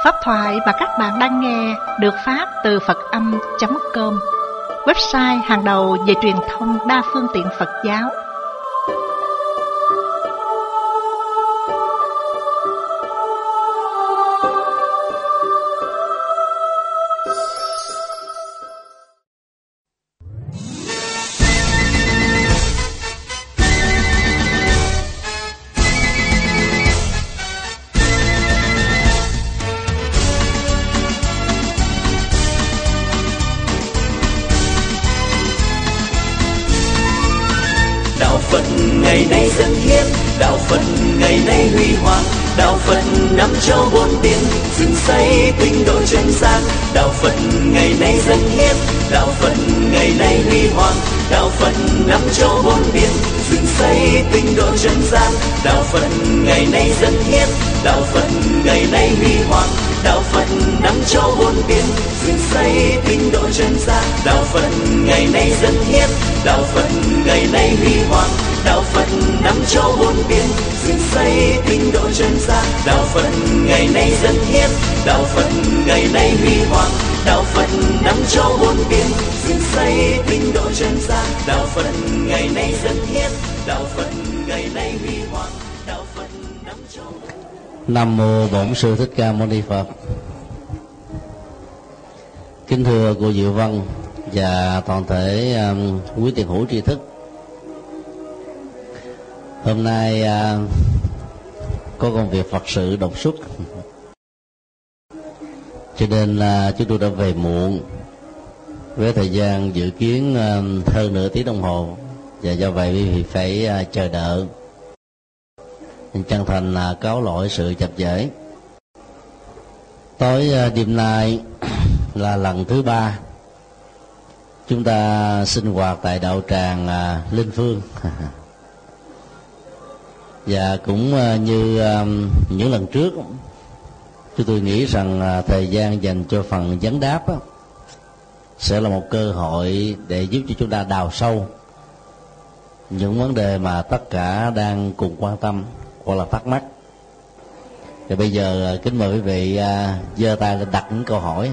Pháp thoại mà các bạn đang nghe được phát từ Phật-âm.com, website hàng đầu về truyền thông đa phương tiện Phật giáo. Ngày nay dân hiến, đạo Phật ngày nay huy hoàng, đạo Phật năm châu bốn biển, dựng xây tinh độ chân gian. Đạo Phật ngày nay dân hiến, đạo Phật ngày nay huy hoàng, đạo Phật năm châu bốn biển, dựng xây tinh độ chân gian. Đạo Phật ngày nay dân hiến, đạo Phật ngày nay huy hoàng, đạo Phật năm châu bốn biển, dựng xây tinh độ chân gian. Đạo Phật ngày nay dân hiến, đạo Phật ngày nay huy hoàng, đạo Phật năm châu bốn biển, dựng xây tinh độ chân gian. Đạo Phật ngày nay dân hiến, đạo Phật ngày nay huy hoàng, đạo Phật năm châu bốn biển, dựng xây tinh độ chân gian. Đạo Phật ngày nay dân hiến, đạo Phật ngày nay huy hoàng, đạo Phật năm châu. Nam mô Bổn Sư Thích Ca Mâu Ni Phật. Kính thưa cô Diệu Vân và toàn thể quý tiền hữu tri thức. Hôm nay có công việc Phật sự đột xuất, cho nên chúng tôi đã về muộn với thời gian dự kiến hơn nửa tiếng đồng hồ, và do vậy vì phải chờ đợi. Chân thành cáo lỗi sự chậm trễ. Tối đêm nay là lần thứ 3 chúng ta sinh hoạt tại đạo tràng Linh Phương. Và cũng như những lần trước, chúng tôi nghĩ rằng thời gian dành cho phần vấn đáp sẽ là một cơ hội để giúp cho chúng ta đào sâu những vấn đề mà tất cả đang cùng quan tâm hoặc là thắc mắc. Và bây giờ kính mời quý vị giơ tay lên đặt những câu hỏi.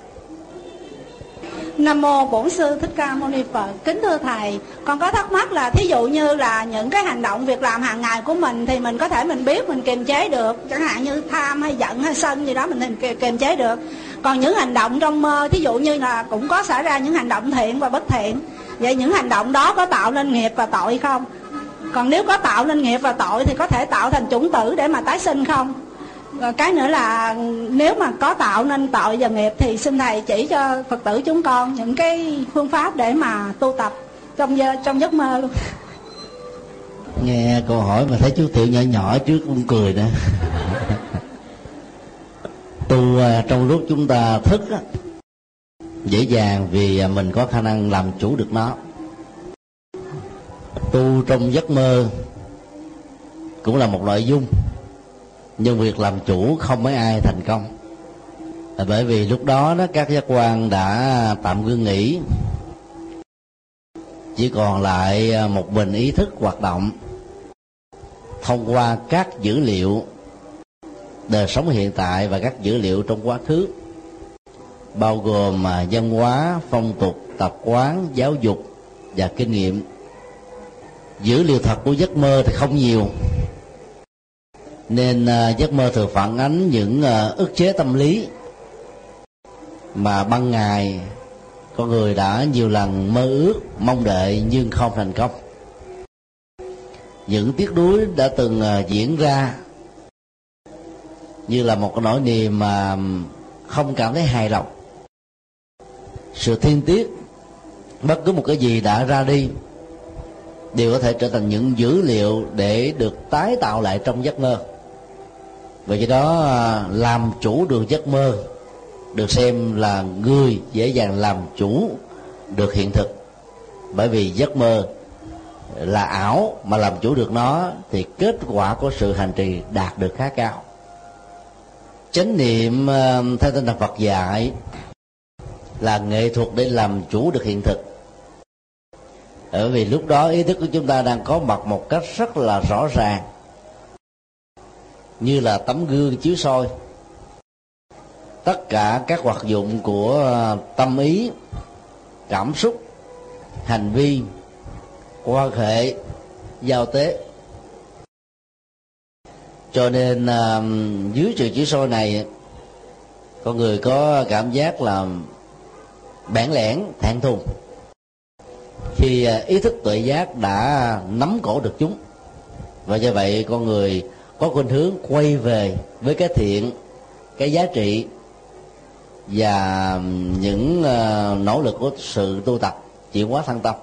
Nam mô Bổn Sư Thích Ca Mâu Ni Phật. Kính thưa thầy, con có thắc mắc là thí dụ như là những cái hành động việc làm hàng ngày của mình thì mình có thể mình biết mình kiềm chế được, chẳng hạn như tham hay giận hay sân gì đó mình kiềm chế được. Còn những hành động trong mơ, thí dụ như là cũng có xảy ra những hành động thiện và bất thiện, vậy những hành động đó có tạo nên nghiệp và tội không? Còn nếu có tạo nên nghiệp và tội thì có thể tạo thành chủng tử để mà tái sinh không? Cái nữa là nếu mà có tạo nên tội và nghiệp thì xin thầy chỉ cho Phật tử chúng con những cái phương pháp để mà tu tập trong giấc mơ luôn. Nghe câu hỏi mà thấy chú Tiểu nhỏ nhỏ trước cũng cười nè. Tu trong lúc chúng ta thức dễ dàng vì mình có khả năng làm chủ được nó. Tu trong giấc mơ cũng là một nội dung, nhưng việc làm chủ không mấy ai thành công, bởi vì lúc đó các giác quan đã tạm ngưng nghỉ, chỉ còn lại một mình ý thức hoạt động thông qua các dữ liệu đời sống hiện tại và các dữ liệu trong quá khứ, bao gồm văn hóa, phong tục, tập quán, giáo dục và kinh nghiệm. Dữ liệu thật của giấc mơ thì không nhiều, nên giấc mơ thường phản ánh những ức chế tâm lý mà ban ngày con người đã nhiều lần mơ ước, mong đợi nhưng không thành công. Những tiếc nuối đã từng diễn ra như là một cái nỗi niềm mà không cảm thấy hài lòng. Sự thiên tiếc bất cứ một cái gì đã ra đi đều có thể trở thành những dữ liệu để được tái tạo lại trong giấc mơ. Vì đó làm chủ được giấc mơ được xem là người dễ dàng làm chủ được hiện thực, bởi vì giấc mơ là ảo, mà làm chủ được nó thì kết quả của sự hành trì đạt được khá cao. Chánh niệm theo tinh thần Phật dạy là nghệ thuật để làm chủ được hiện thực, bởi vì lúc đó ý thức của chúng ta đang có mặt một cách rất là rõ ràng, như là tấm gương chiếu soi. tất cả các hoạt dụng của tâm ý, cảm xúc, hành vi, quan hệ, giao tế. Cho nên dưới sự chỉ số này, con người có cảm giác là bẽn lẽn, thẹn thùng khi ý thức tuệ giác đã nắm cổ được chúng. Và do vậy con người có khuynh hướng quay về với cái thiện, cái giá trị và những nỗ lực của sự tu tập chuyển hóa thân tâm.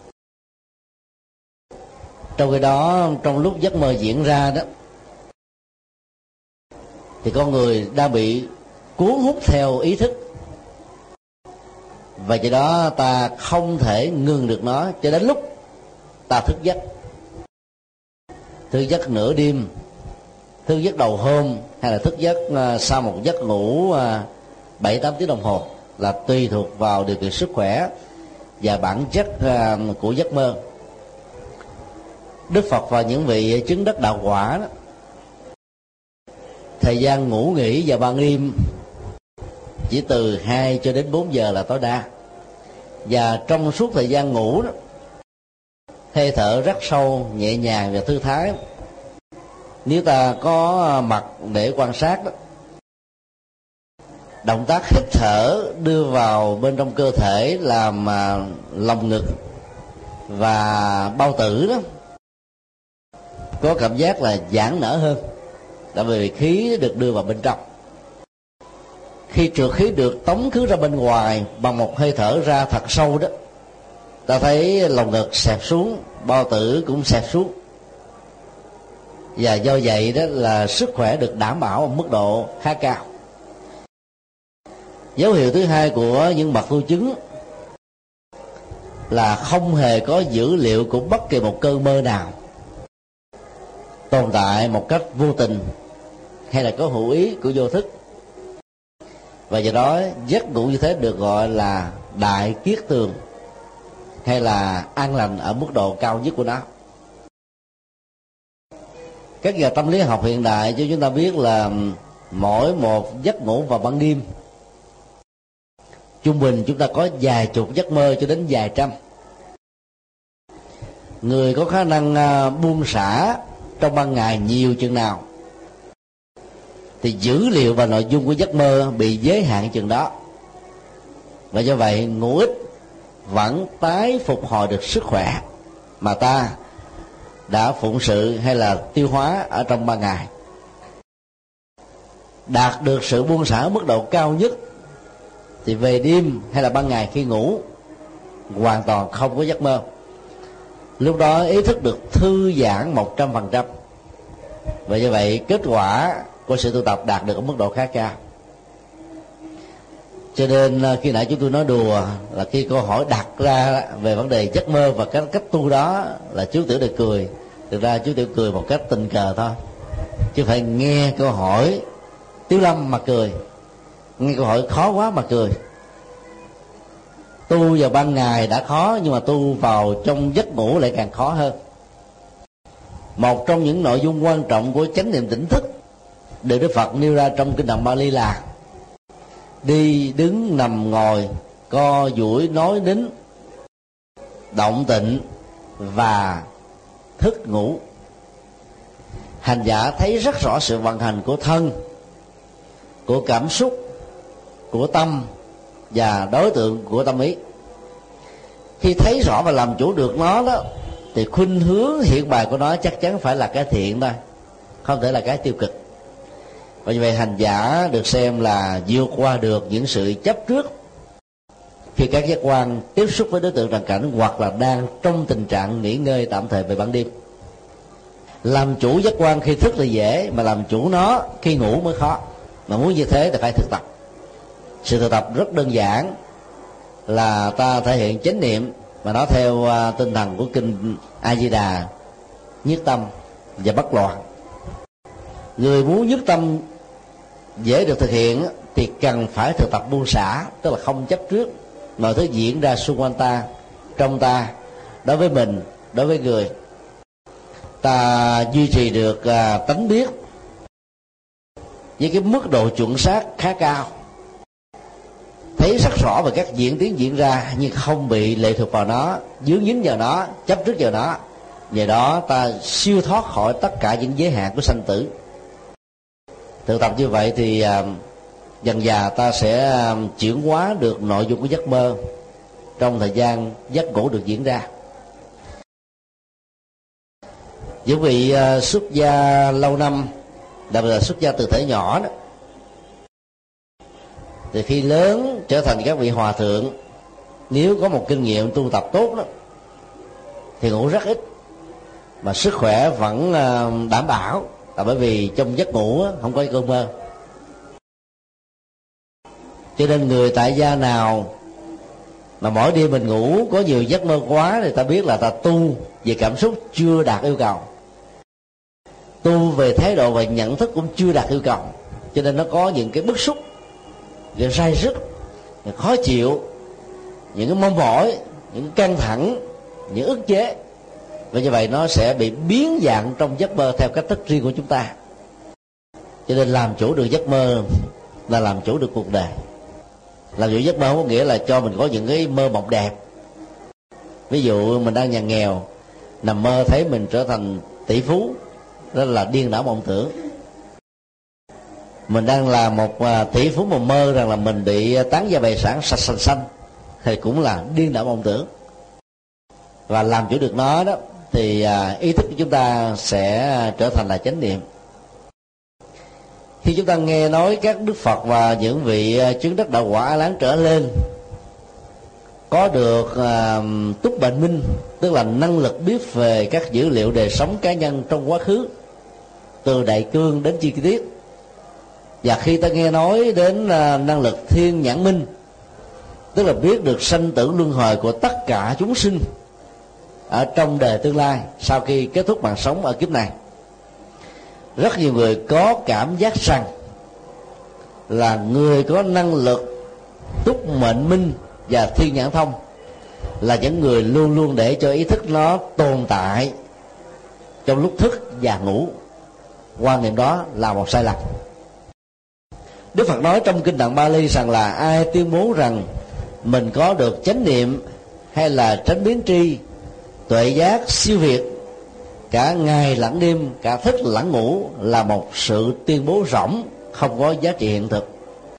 Trong khi đó, trong lúc giấc mơ diễn ra đó, thì con người đang bị cuốn hút theo ý thức, và do đó ta không thể ngừng được nó cho đến lúc ta thức giấc. Thức giấc nửa đêm, thức giấc đầu hôm, hay là thức giấc sau một giấc ngủ 7-8 tiếng đồng hồ là tùy thuộc vào điều kiện sức khỏe và bản chất của giấc mơ. Đức Phật và những vị chứng đắc đạo quả đó, thời gian ngủ nghỉ vào ban đêm chỉ từ 2 cho đến 4 giờ là tối đa. Và trong suốt thời gian ngủ đó, hơi thở rất sâu, nhẹ nhàng và thư thái. Nếu ta có mặt để quan sát đó, động tác hít thở đưa vào bên trong cơ thể làm lồng ngực và bao tử đó có cảm giác là giãn nở hơn, tại vì khí được đưa vào bên trong. Khi trượt khí được tống khứ ra bên ngoài bằng một hơi thở ra thật sâu đó, ta thấy lồng ngực xẹp xuống, bao tử cũng xẹp xuống, và do vậy đó là sức khỏe được đảm bảo ở mức độ khá cao. Dấu hiệu thứ hai của những bậc tu chứng là không hề có dữ liệu của bất kỳ một cơn mơ nào tồn tại một cách vô tình hay là có hữu ý của vô thức, và do đó giấc ngủ như thế được gọi là đại kiết tường hay là an lành ở mức độ cao nhất của nó. Các nhà tâm lý học hiện đại cho chúng ta biết là mỗi một giấc ngủ vào ban đêm trung bình chúng ta có vài chục giấc mơ cho đến vài trăm. Người có khả năng buông xả trong ban ngày nhiều chừng nào thì dữ liệu và nội dung của giấc mơ bị giới hạn chừng đó, và do vậy ngủ ít vẫn tái phục hồi được sức khỏe mà ta đã phụng sự hay là tiêu hóa ở trong ban ngày. Đạt được sự buông xả ở mức độ cao nhất thì về đêm hay là ban ngày khi ngủ hoàn toàn không có giấc mơ. Lúc đó ý thức được thư giãn 100%, và do vậy kết quả của sự tu tập đạt được ở mức độ khá cao. Cho nên khi nãy chúng tôi nói đùa là khi câu hỏi đặt ra về vấn đề giấc mơ và cách tu đó là chú Tiểu được cười. Thực ra chú Tiểu cười một cách tình cờ thôi, chứ phải nghe câu hỏi Tiếu Lâm mà cười, nghe câu hỏi khó quá mà cười. Tu vào ban ngày đã khó, nhưng mà tu vào trong giấc ngủ lại càng khó hơn. Một trong những nội dung quan trọng của chánh niệm tỉnh thức được Đức Phật nêu ra trong kinh Tạng Bali là đi, đứng, nằm, ngồi, co, duỗi, nói, nín, động tịnh và thức ngủ. Hành giả thấy rất rõ sự vận hành của thân, của cảm xúc, của tâm và đối tượng của tâm ý. Khi thấy rõ và làm chủ được nó đó, thì khuynh hướng hiện bài của nó chắc chắn phải là cái thiện thôi, không thể là cái tiêu cực. Và như vậy hành giả được xem là vượt qua được những sự chấp trước khi các giác quan tiếp xúc với đối tượng trần cảnh, hoặc là đang trong tình trạng nghỉ ngơi tạm thời về ban đêm. Làm chủ giác quan khi thức là dễ, mà làm chủ nó khi ngủ mới khó. Mà muốn như thế thì phải thực tập. Sự thực tập rất đơn giản là ta thể hiện chánh niệm, mà nó theo tinh thần của kinh A Di Đà: nhất tâm và bất loạn. Người muốn nhất tâm dễ được thực hiện thì cần phải thực tập buông xả, tức là không chấp trước mọi thứ diễn ra xung quanh ta, trong ta, đối với mình, đối với người. Ta duy trì được tánh biết với cái mức độ chuẩn xác khá cao, thấy rất rõ về các diễn tiến diễn ra nhưng không bị lệ thuộc vào nó, dướng dính vào nó, chấp trước vào nó. Nhờ đó ta siêu thoát khỏi tất cả những giới hạn của sanh tử. Thực tập như vậy thì dần dà ta sẽ chuyển hóa được nội dung của giấc mơ trong thời gian giấc ngủ được diễn ra. Những vị xuất gia lâu năm, đặc biệt là xuất gia từ thể nhỏ đó, thì khi lớn trở thành các vị hòa thượng, nếu có một kinh nghiệm tu tập tốt đó thì ngủ rất ít mà sức khỏe vẫn đảm bảo, là bởi vì trong giấc ngủ không có cơn mơ. Cho nên người tại gia nào mà mỗi đêm mình ngủ có nhiều giấc mơ quá thì ta biết là ta tu về cảm xúc chưa đạt yêu cầu, tu về thái độ và nhận thức cũng chưa đạt yêu cầu. Cho nên nó có những cái bức xúc, những rai rứt, những khó chịu, những cái mong mỏi, những căng thẳng, những ức chế. Và như vậy nó sẽ bị biến dạng trong giấc mơ theo cách thức riêng của chúng ta. Cho nên làm chủ được giấc mơ là làm chủ được cuộc đời. Làm chủ giấc mơ không có nghĩa là cho mình có những cái mơ mộng đẹp. Ví dụ mình đang nhà nghèo, nằm mơ thấy mình trở thành tỷ phú, đó là điên đảo mộng tưởng. Mình đang là một tỷ phú mà mơ rằng là mình bị tán gia bại sản sạch sành xanh thì cũng là điên đảo mộng tưởng. Và làm chủ được nó đó thì ý thức của chúng ta sẽ trở thành là chánh niệm. Khi chúng ta nghe nói các Đức Phật và những vị chứng đắc đạo quả A Lán trở lên có được túc bệnh minh, tức là năng lực biết về các dữ liệu đời sống cá nhân trong quá khứ, từ đại cương đến chi tiết. Và khi ta nghe nói đến năng lực thiên nhãn minh, tức là biết được sanh tử luân hồi của tất cả chúng sinh ở trong đời tương lai sau khi kết thúc mạng sống ở kiếp này, rất nhiều người có cảm giác rằng là người có năng lực túc mệnh minh và thiên nhãn thông là những người luôn luôn để cho ý thức nó tồn tại trong lúc thức và ngủ. Quan niệm đó là một sai lầm. Đức Phật nói trong kinh Tạng Bali rằng là ai tuyên bố rằng mình có được chánh niệm hay là chánh biến tri, tuệ giác siêu việt cả ngày lẫn đêm, cả thức lẫn ngủ là một sự tuyên bố rỗng, không có giá trị hiện thực.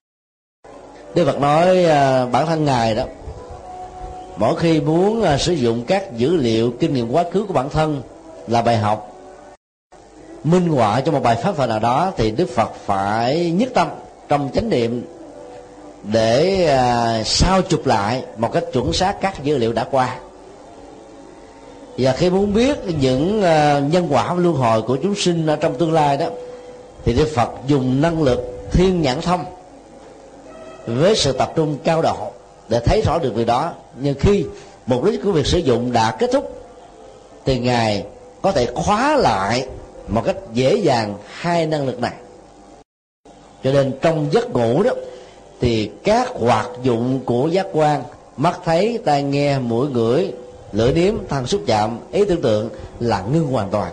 Đức Phật nói bản thân Ngài đó, mỗi khi muốn sử dụng các dữ liệu kinh nghiệm quá khứ của bản thân là bài học minh họa cho một bài pháp thoại nào đó, thì Đức Phật phải nhất tâm trong chánh niệm để sao chụp lại một cách chuẩn xác các dữ liệu đã qua. Và khi muốn biết những nhân quả luân hồi của chúng sinh ở trong tương lai đó, thì Đức Phật dùng năng lực thiên nhãn thông với sự tập trung cao độ để thấy rõ được việc đó. Nhưng khi mục đích của việc sử dụng đã kết thúc thì Ngài có thể khóa lại một cách dễ dàng hai năng lực này. Cho nên trong giấc ngủ đó thì các hoạt dụng của giác quan, mắt thấy, tai nghe, mũi ngửi, lưỡi nếm, thân xúc chạm, ý tưởng tượng là ngưng hoàn toàn.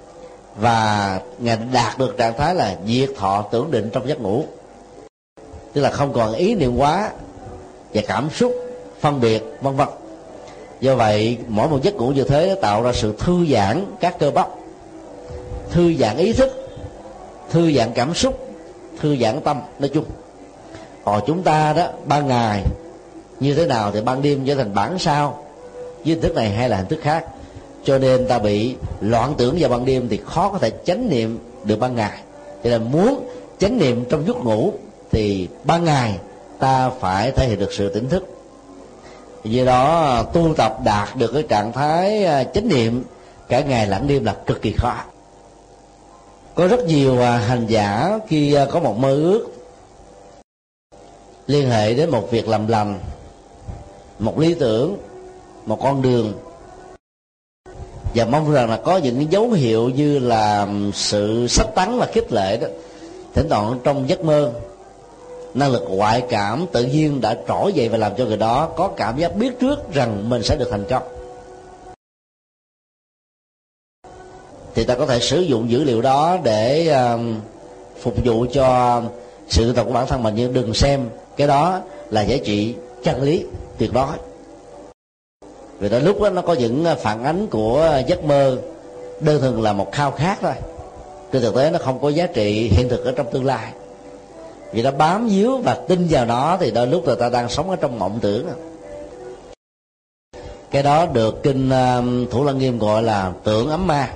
Và Ngài đạt được trạng thái là diệt thọ tưởng định trong giấc ngủ, tức là không còn ý niệm quá và cảm xúc phân biệt vân vân. Do vậy mỗi một giấc ngủ như thế nó tạo ra sự thư giãn các cơ bắp, thư giãn ý thức, thư giãn cảm xúc, thư giãn tâm nói chung. Còn chúng ta đó ban ngày như thế nào thì ban đêm trở thành bản sao với hình thức này hay là hình thức khác. Cho nên ta bị loạn tưởng vào ban đêm thì khó có thể chánh niệm được ban ngày. Cho nên muốn chánh niệm trong giấc ngủ thì ban ngày ta phải thể hiện được sự tỉnh thức. Vì đó tu tập đạt được cái trạng thái chánh niệm cả ngày lẫn đêm là cực kỳ khó. Có rất nhiều hành giả khi có một mơ ước liên hệ đến một việc làm lành, một lý tưởng, một con đường, và mong rằng là có những cái dấu hiệu như là sự sắp tắn và khích lệ đó, thỉnh thoảng trong giấc mơ năng lực ngoại cảm tự nhiên đã trỗi dậy và làm cho người đó có cảm giác biết trước rằng mình sẽ được thành công. Thì ta có thể sử dụng dữ liệu đó để phục vụ cho sự tu tập của bản thân mình. Nhưng đừng xem cái đó là giá trị chân lý tuyệt đối. Vì đó lúc đó nó có những phản ánh của giấc mơ đơn thuần là một khao khát thôi, trên thực tế nó không có giá trị hiện thực ở trong tương lai. Vì nó bám víu và tin vào nó thì đôi lúc người ta đang sống ở trong mộng tưởng. Cái đó được kinh Thủ Lăng Nghiêm gọi là tưởng ấm ma.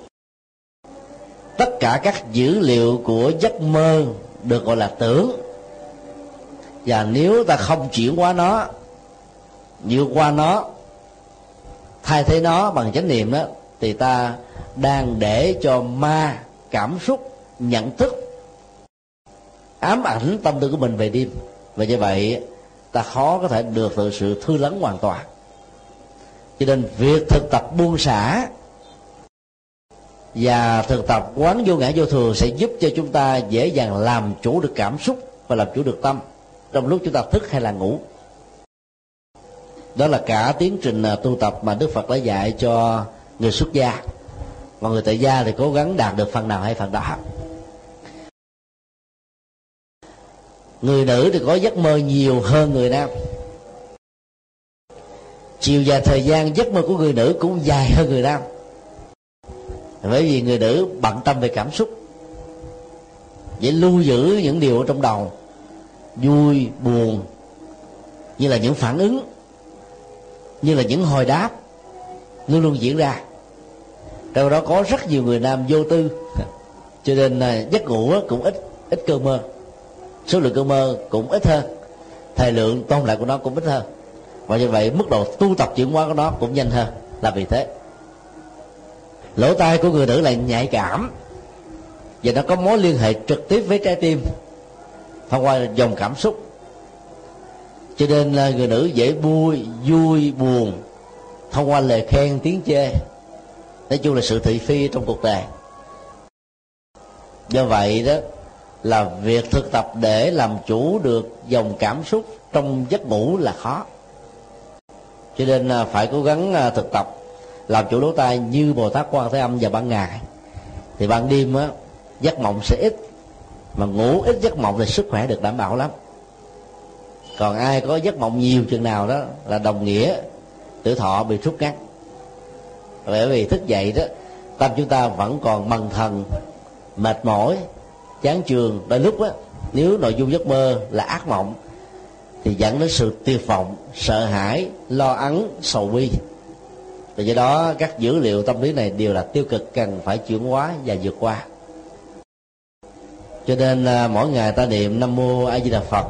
Tất cả các dữ liệu của giấc mơ được gọi là tưởng, và nếu ta không chuyển hóa nó, vượt qua nó, thay thế nó bằng chánh niệm đó, thì ta đang để cho ma cảm xúc, nhận thức ám ảnh tâm tư của mình về đêm. Và như vậy ta khó có thể được sự thư lắng hoàn toàn. Cho nên việc thực tập buông xả và thực tập quán vô ngã vô thường sẽ giúp cho chúng ta dễ dàng làm chủ được cảm xúc và làm chủ được tâm trong lúc chúng ta thức hay là ngủ. Đó là cả tiến trình tu tập mà Đức Phật đã dạy cho người xuất gia. Còn người tại gia thì cố gắng đạt được phần nào hay phần đó. Người nữ thì có giấc mơ nhiều hơn người nam. Chiều dài thời gian giấc mơ của người nữ cũng dài hơn người nam, bởi vì người nữ bận tâm về cảm xúc, vậy lưu giữ những điều ở trong đầu, vui buồn, như là những phản ứng, như là những hồi đáp luôn luôn diễn ra. Trong đó có rất nhiều người nam vô tư, cho nên giấc ngủ cũng ít cơn mơ, số lượng cơn mơ cũng ít hơn, thời lượng tồn lại của nó cũng ít hơn, và như vậy mức độ tu tập chuyển hóa của nó cũng nhanh hơn. Là vì thế lỗ tai của người nữ lại nhạy cảm, và nó có mối liên hệ trực tiếp với trái tim thông qua dòng cảm xúc, cho nên người nữ dễ vui buồn thông qua lời khen tiếng chê, nói chung là sự thị phi trong cuộc đời. Do vậy đó là việc thực tập để làm chủ được dòng cảm xúc trong giấc ngủ là khó, cho nên phải cố gắng thực tập làm chủ lỗ tai như Bồ Tát Quan Thế Âm vào ban ngày. Thì ban đêm á, giấc mộng sẽ ít, mà ngủ ít giấc mộng thì sức khỏe được đảm bảo lắm. Còn ai có giấc mộng nhiều chừng nào đó là đồng nghĩa tuổi thọ bị rút ngắn. Bởi vì thức dậy đó, tâm chúng ta vẫn còn mần thần, mệt mỏi, chán chường. Đôi lúc á, nếu nội dung giấc mơ là ác mộng thì dẫn đến sự tuyệt vọng, sợ hãi, lo ắng, sầu bi. Và do đó các dữ liệu tâm lý này đều là tiêu cực, cần phải chuyển hóa và vượt qua. Cho nên mỗi ngày ta niệm Nam Mô A Di Đà Phật,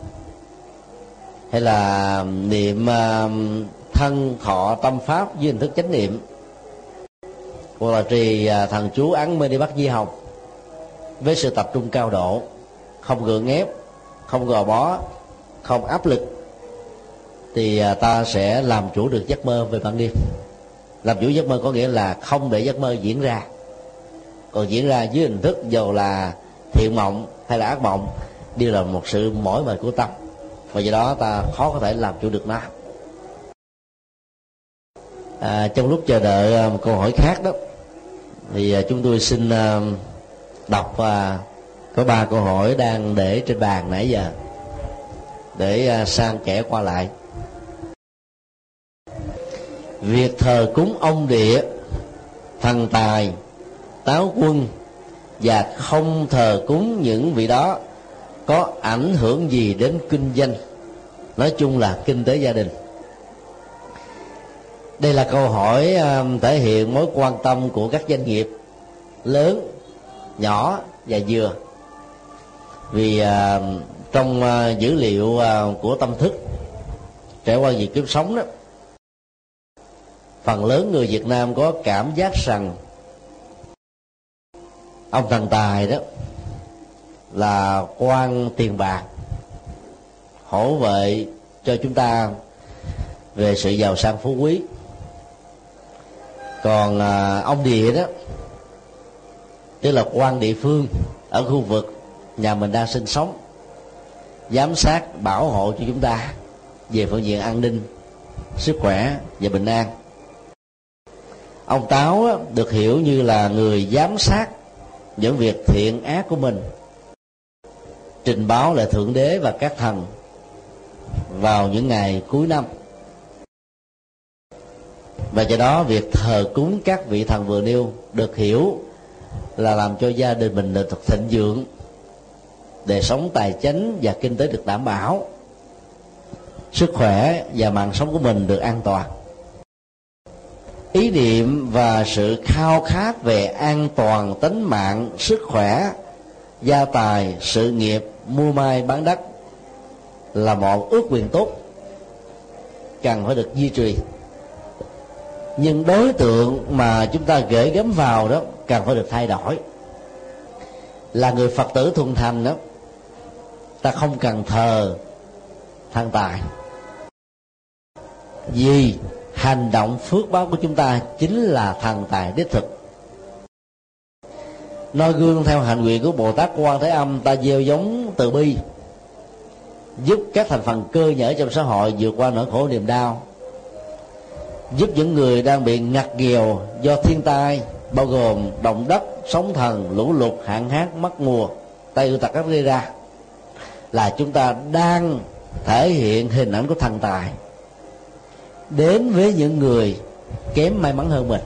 hay là niệm thân thọ tâm pháp với hình thức chánh niệm, hoặc là trì thần chú ấn Mê Ni Bắc Di Hồng với sự tập trung cao độ, không gượng ép, không gò bó, không áp lực, thì ta sẽ làm chủ được giấc mơ về ban đêm. Làm chủ giấc mơ có nghĩa là không để giấc mơ diễn ra. Còn diễn ra dưới hình thức dầu là thiện mộng hay là ác mộng đều là một sự mỏi mệt của tâm, và do đó ta khó có thể làm chủ được nó. Trong lúc chờ đợi một câu hỏi khác đó, thì chúng tôi xin đọc có 3 câu hỏi đang để trên bàn nãy giờ để san kẽ qua lại. Việc thờ cúng ông địa, thần tài, táo quân và không thờ cúng những vị đó có ảnh hưởng gì đến kinh doanh, nói chung là kinh tế gia đình? Đây là câu hỏi thể hiện mối quan tâm của các doanh nghiệp lớn, nhỏ và vừa. Vì trong dữ liệu của tâm thức trải qua việc kiếp sống đó, phần lớn người Việt Nam có cảm giác rằng ông thần tài đó là quan tiền bạc, hỗ vệ cho chúng ta về sự giàu sang phú quý. Còn ông địa đó, tức là quan địa phương ở khu vực nhà mình đang sinh sống, giám sát bảo hộ cho chúng ta về phương diện an ninh, sức khỏe và bình an. Ông táo đó, được hiểu như là người giám sát những việc thiện ác của mình trình báo lại Thượng Đế và các thần vào những ngày cuối năm. Và do đó việc thờ cúng các vị thần vừa nêu được hiểu là làm cho gia đình mình được thịnh vượng, đời sống tài chính và kinh tế được đảm bảo, sức khỏe và mạng sống của mình được an toàn. Ý niệm và sự khao khát về an toàn tính mạng, sức khỏe, gia tài, sự nghiệp, mua mai bán đất là một ước nguyện tốt, cần phải được duy trì. Nhưng đối tượng mà chúng ta gửi gắm vào đó cần phải được thay đổi. Là người Phật tử thuần thành đó, ta không cần thờ thần tài, vì hành động phước báo của chúng ta chính là thần tài đích thực. Noi gương theo hạnh nguyện của Bồ Tát Quan Thế Âm, ta gieo giống từ bi, giúp các thành phần cơ nhở trong xã hội vượt qua nỗi khổ niềm đau, giúp những người đang bị ngặt nghèo do thiên tai, bao gồm động đất, sóng thần, lũ lụt, hạn hán, mất mùa, tai ương tật các gây ra, là chúng ta đang thể hiện hình ảnh của thần tài đến với những người kém may mắn hơn mình.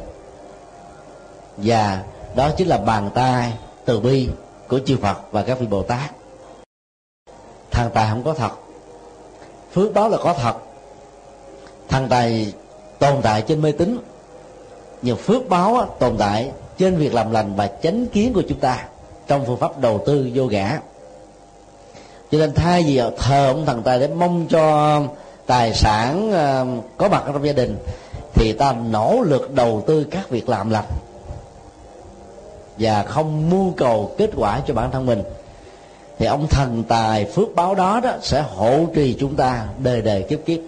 Và đó chính là bàn tay từ bi của chư Phật và các vị Bồ Tát. Thần tài không có thật, phước báo là có thật. Thần tài tồn tại trên mê tín, nhưng phước báo tồn tại trên việc làm lành và chánh kiến của chúng ta trong phương pháp đầu tư vô ngã. Cho nên thay vì thờ ông thần tài để mong cho tài sản có mặt trong gia đình, thì ta nỗ lực đầu tư các việc làm lành và không mưu cầu kết quả cho bản thân mình, thì ông thần tài phước báo đó sẽ hộ trì chúng ta đời đời kiếp kiếp.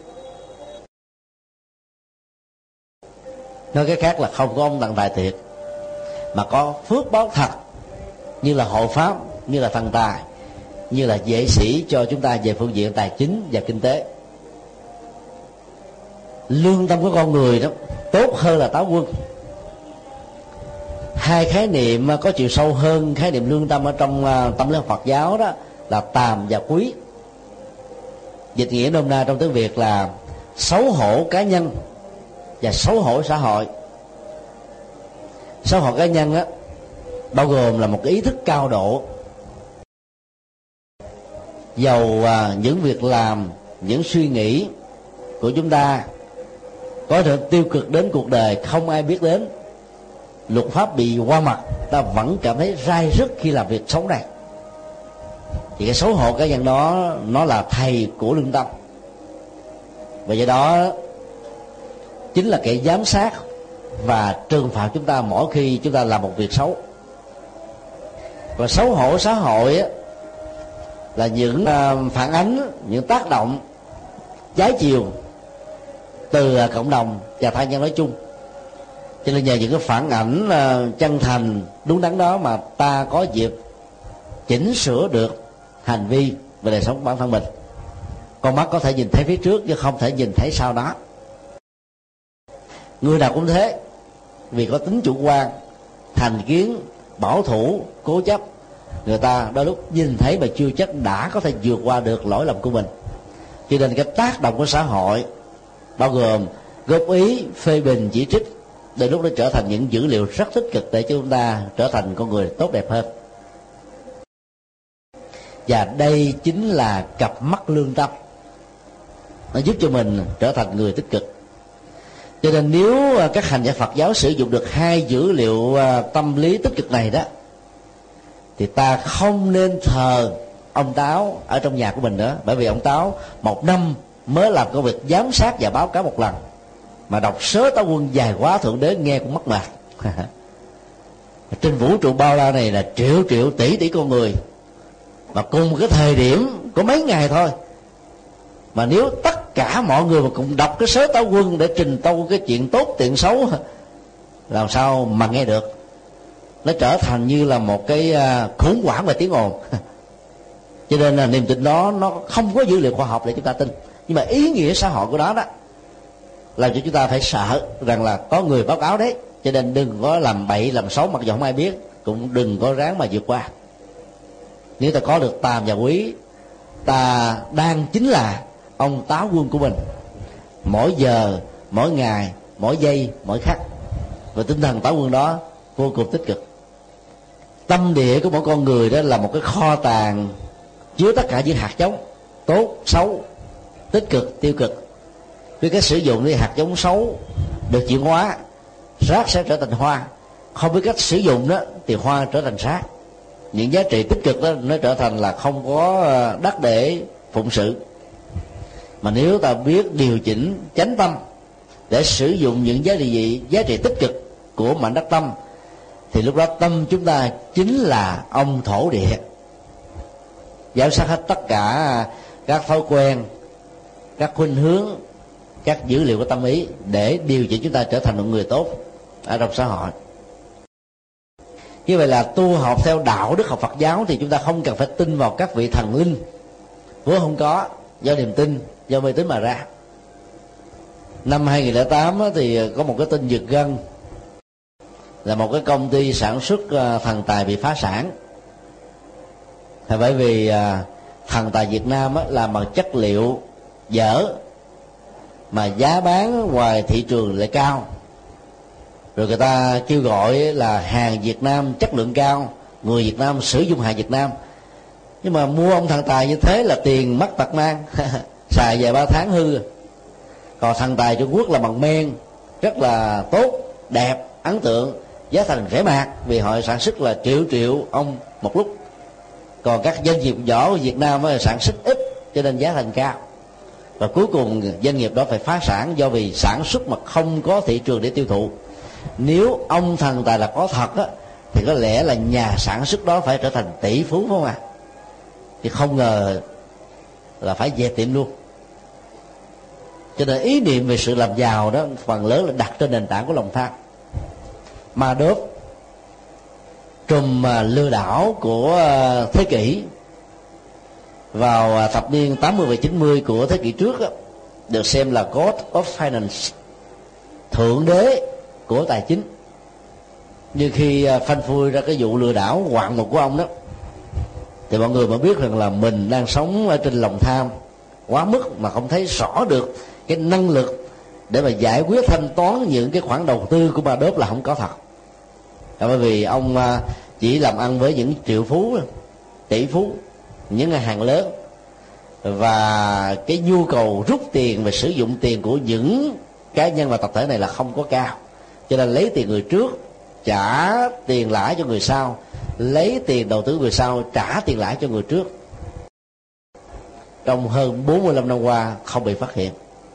Nói cái khác là không có ông thần tài thiệt, mà có phước báo thật, như là hộ pháp, như là thần tài, như là vệ sĩ cho chúng ta về phương diện tài chính và kinh tế. Lương tâm của con người đó tốt hơn là táo quân. Hai khái niệm có chiều sâu hơn khái niệm lương tâm ở trong tâm lý Phật giáo đó là tàm và quý. Dịch nghĩa nôm na trong tiếng Việt là xấu hổ cá nhân và xấu hổ xã hội. Xấu hổ cá nhân đó bao gồm là một cái ý thức cao độ, dầu những việc làm, những suy nghĩ của chúng ta có thể tiêu cực đến cuộc đời không ai biết đến, luật pháp bị qua mặt, ta vẫn cảm thấy rai rứt khi làm việc xấu này. Thì cái xấu hổ cá nhân đó nó là thầy của lương tâm, và do đó chính là cái giám sát và trừng phạt chúng ta mỗi khi chúng ta làm một việc xấu. Và xấu hổ xã hội á, là những phản ánh, những tác động trái chiều từ cộng đồng và tha nhân nói chung. Cho nên nhờ những cái phản ảnh chân thành đúng đắn đó mà ta có dịp chỉnh sửa được hành vi và đời sống của bản thân mình. Con mắt có thể nhìn thấy phía trước nhưng không thể nhìn thấy sau đó. Người nào cũng thế, vì có tính chủ quan, thành kiến, bảo thủ, cố chấp, người ta đôi lúc nhìn thấy mà chưa chắc đã có thể vượt qua được lỗi lầm của mình. Cho nên cái tác động của xã hội bao gồm góp ý, phê bình, chỉ trích, đến lúc nó trở thành những dữ liệu rất tích cực để cho chúng ta trở thành con người tốt đẹp hơn. Và đây chính là cặp mắt lương tâm, nó giúp cho mình trở thành người tích cực. Cho nên nếu các hành giả Phật giáo sử dụng được hai dữ liệu tâm lý tích cực này đó, thì ta không nên thờ ông Táo ở trong nhà của mình nữa. Bởi vì ông Táo một năm mới làm công việc giám sát và báo cáo một lần, mà đọc sớ Táo Quân dài quá, Thượng Đế nghe cũng mất mệt. Trên vũ trụ bao la này là triệu triệu tỷ tỷ con người, mà cùng cái thời điểm có mấy ngày thôi, mà nếu tất cả mọi người mà cùng đọc cái sớ Táo Quân để trình tâu cái chuyện tốt chuyện xấu, làm sao mà nghe được. Nó trở thành như là một cái khủng hoảng về tiếng ồn. Cho nên là niềm tin đó nó không có dữ liệu khoa học để chúng ta tin, nhưng mà ý nghĩa xã hội của đó đó làm cho chúng ta phải sợ rằng là có người báo cáo đấy. Cho nên đừng có làm bậy làm xấu, mặc dù không ai biết, cũng đừng có ráng mà vượt qua. Nếu ta có được tam và quý, ta đang chính là ông táo quân của mình, mỗi giờ, mỗi ngày, mỗi giây, mỗi khắc. Và tinh thần táo quân đó vô cùng tích cực. Tâm địa của mỗi con người đó là một cái kho tàng chứa tất cả những hạt giống tốt, xấu, tích cực, tiêu cực. Với cách sử dụng thì hạt giống xấu được chuyển hóa, rác sẽ trở thành hoa. Không biết cách sử dụng đó thì hoa trở thành rác. Những giá trị tích cực đó nó trở thành là không có đất để phụng sự. Mà nếu ta biết điều chỉnh chánh tâm để sử dụng những giá trị tích cực của mảnh đất tâm, thì lúc đó tâm chúng ta chính là ông thổ địa, giám sát hết tất cả các thói quen, các khuynh hướng, các dữ liệu của tâm ý để điều chỉnh chúng ta trở thành một người tốt ở trong xã hội. Như vậy là tu học theo đạo đức học Phật giáo thì chúng ta không cần phải tin vào các vị thần linh, vốn không có, do niềm tin, do mê tín mà ra. Năm 2008 thì có một cái tin giật gân là một cái công ty sản xuất thần tài bị phá sản. Là bởi vì thần tài Việt Nam là bằng chất liệu dở mà giá bán ngoài thị trường lại cao, rồi người ta kêu gọi là hàng Việt Nam chất lượng cao, người Việt Nam sử dụng hàng Việt Nam. Nhưng mà mua ông thần tài như thế là tiền mất tật mang xài vài 3 tháng hư. Còn thần tài Trung Quốc là bằng men, rất là tốt, đẹp, ấn tượng, giá thành rẻ mạt, vì họ sản xuất là triệu ông một lúc. Còn các doanh nghiệp nhỏ của Việt Nam sản xuất ít cho nên giá thành cao, và cuối cùng doanh nghiệp đó phải phá sản do vì sản xuất mà không có thị trường để tiêu thụ. Nếu ông thần tài là có thật á, thì có lẽ là nhà sản xuất đó phải trở thành tỷ phú, phải không ạ? Thì không ngờ là phải dẹp tiệm luôn. Cho nên ý niệm về sự làm giàu đó phần lớn là đặt trên nền tảng của lòng tham. Ma đốp, trùm lừa đảo của thế kỷ vào thập niên 80 và 90 của thế kỷ trước đó, được xem là God of Finance, thượng đế của tài chính. Nhưng khi phanh phui ra cái vụ lừa đảo ngoạn mục của ông đó, thì mọi người mới biết rằng là mình đang sống ở trên lòng tham quá mức mà không thấy rõ được cái năng lực để mà giải quyết thanh toán những cái khoản đầu tư của ma đốp là không có thật. Bởi vì ông chỉ làm ăn với những triệu phú, tỷ phú, những ngân hàng lớn, và cái nhu cầu rút tiền và sử dụng tiền của những cá nhân và tập thể này là không có cao. Cho nên lấy tiền người trước trả tiền lãi cho người sau, lấy tiền đầu tư người sau trả tiền lãi cho người trước. Trong hơn 45 năm qua không bị phát hiện.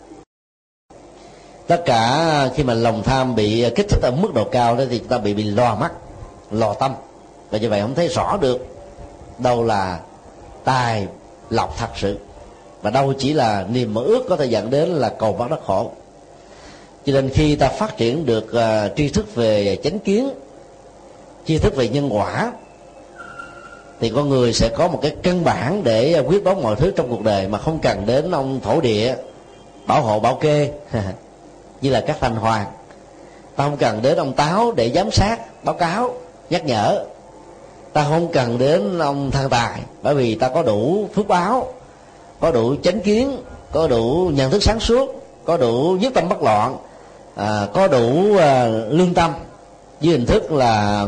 Tất cả khi mà lòng tham bị kích thích ở mức độ cao đó thì chúng ta bị lòa mắt, lò tâm, và như vậy không thấy rõ được đâu là tài lộc thật sự, và đâu chỉ là niềm mơ ước có thể dẫn đến là cầu bắt đắc khổ. Cho nên khi ta phát triển được tri thức về chánh kiến, tri thức về nhân quả, thì con người sẽ có một cái căn bản để quyết đoán mọi thứ trong cuộc đời, mà không cần đến ông thổ địa bảo hộ bảo kê như là các thành hoàng. Ta không cần đến ông táo để giám sát, báo cáo, nhắc nhở. Ta không cần đến ông thần tài, bởi vì ta có đủ phước báo, có đủ chánh kiến, có đủ nhận thức sáng suốt, có đủ nhất tâm bất loạn, có đủ lương tâm, với hình thức là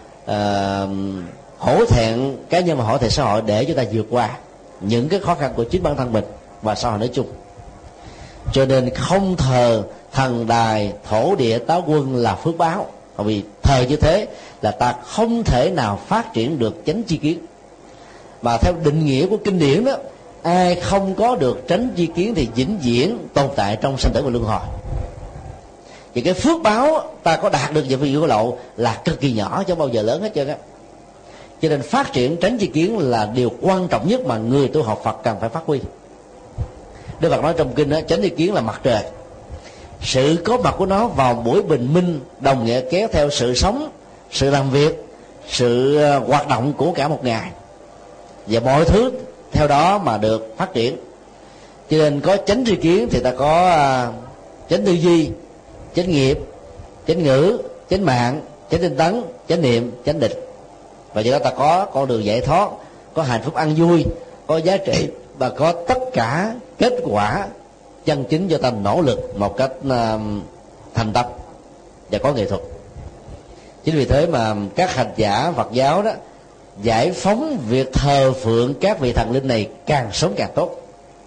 hổ thẹn cá nhân và hổ thẹn xã hội, để chúng ta vượt qua những cái khó khăn của chính bản thân mình và xã hội nói chung. Cho nên không thờ thần đài thổ địa táo quân là phước báo, bởi vì thờ như thế là ta không thể nào phát triển được chánh tri kiến. Mà theo định nghĩa của kinh điển đó, ai không có được chánh tri kiến thì vĩnh viễn tồn tại trong sanh tử và luân hồi. Thì cái phước báo ta có đạt được về vị của lộ là cực kỳ nhỏ, chứ không bao giờ lớn hết trơn á. Cho nên phát triển chánh tri kiến là điều quan trọng nhất mà người tu học Phật cần phải phát huy. Đức Phật nói trong kinh đó, chánh tri kiến là mặt trời. Sự có mặt của nó vào buổi bình minh đồng nghĩa kéo theo sự sống, sự làm việc, sự hoạt động của cả một ngày, và mọi thứ theo đó mà được phát triển. Cho nên có chánh tri kiến thì ta có chánh tư duy, chánh nghiệp, chánh ngữ, chánh mạng, chánh tinh tấn, chánh niệm, chánh định. Và do đó ta có con đường giải thoát có hạnh phúc ăn vui, có giá trị và có tất cả kết quả chân chính do ta nỗ lực một cách thành tâm và có nghệ thuật. Chính vì thế mà các hành giả Phật giáo đó giải phóng việc thờ phượng các vị thần linh này càng sớm càng tốt.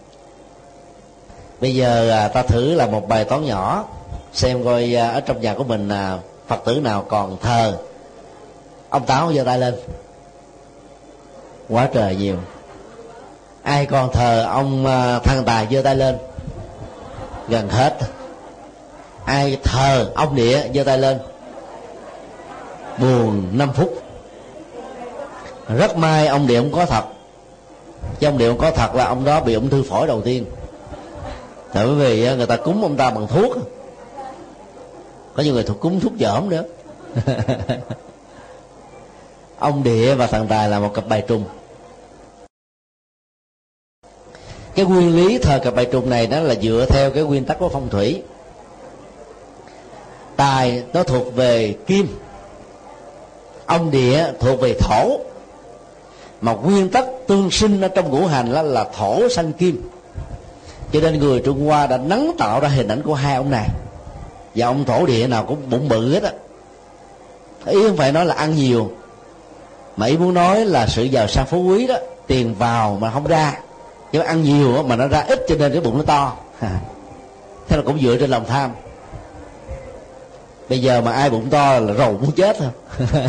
Bây giờ ta thử là một bài toán nhỏ, xem coi ở trong nhà của mình Phật tử nào còn thờ ông Táo, giơ tay lên. Quá trời nhiều. Ai còn thờ ông Thần Tài, giơ tay lên. Gần hết. Ai thờ ông Địa, giơ tay lên. Buồn 5 phút. Rất may ông Địa không có thật. Chứ ông Địa không có thật là ông đó bị ung thư phổi đầu tiên. Tại vì người ta cúng ông ta bằng thuốc. Có nhiều người thuộc cúng thuốc dởm nữa. Ông Địa và Thần Tài là một cặp bài trùng. Cái nguyên lý thờ cặp bài trùng này đó là dựa theo cái nguyên tắc của phong thủy. Tài nó thuộc về kim, ông Địa thuộc về thổ. Mà nguyên tắc tương sinh ở trong ngũ hành là thổ sanh kim. Cho nên người Trung Hoa đã nắng tạo ra hình ảnh của hai ông này. Và ông thổ địa nào cũng bụng bự hết á. Ý không phải nói là ăn nhiều, mà ý muốn nói là sự giàu sang phú quý đó, tiền vào mà không ra. Chứ ăn nhiều mà nó ra ít, cho nên cái bụng nó to. Thế là cũng dựa trên lòng tham. Bây giờ mà ai bụng to là rầu muốn chết thôi.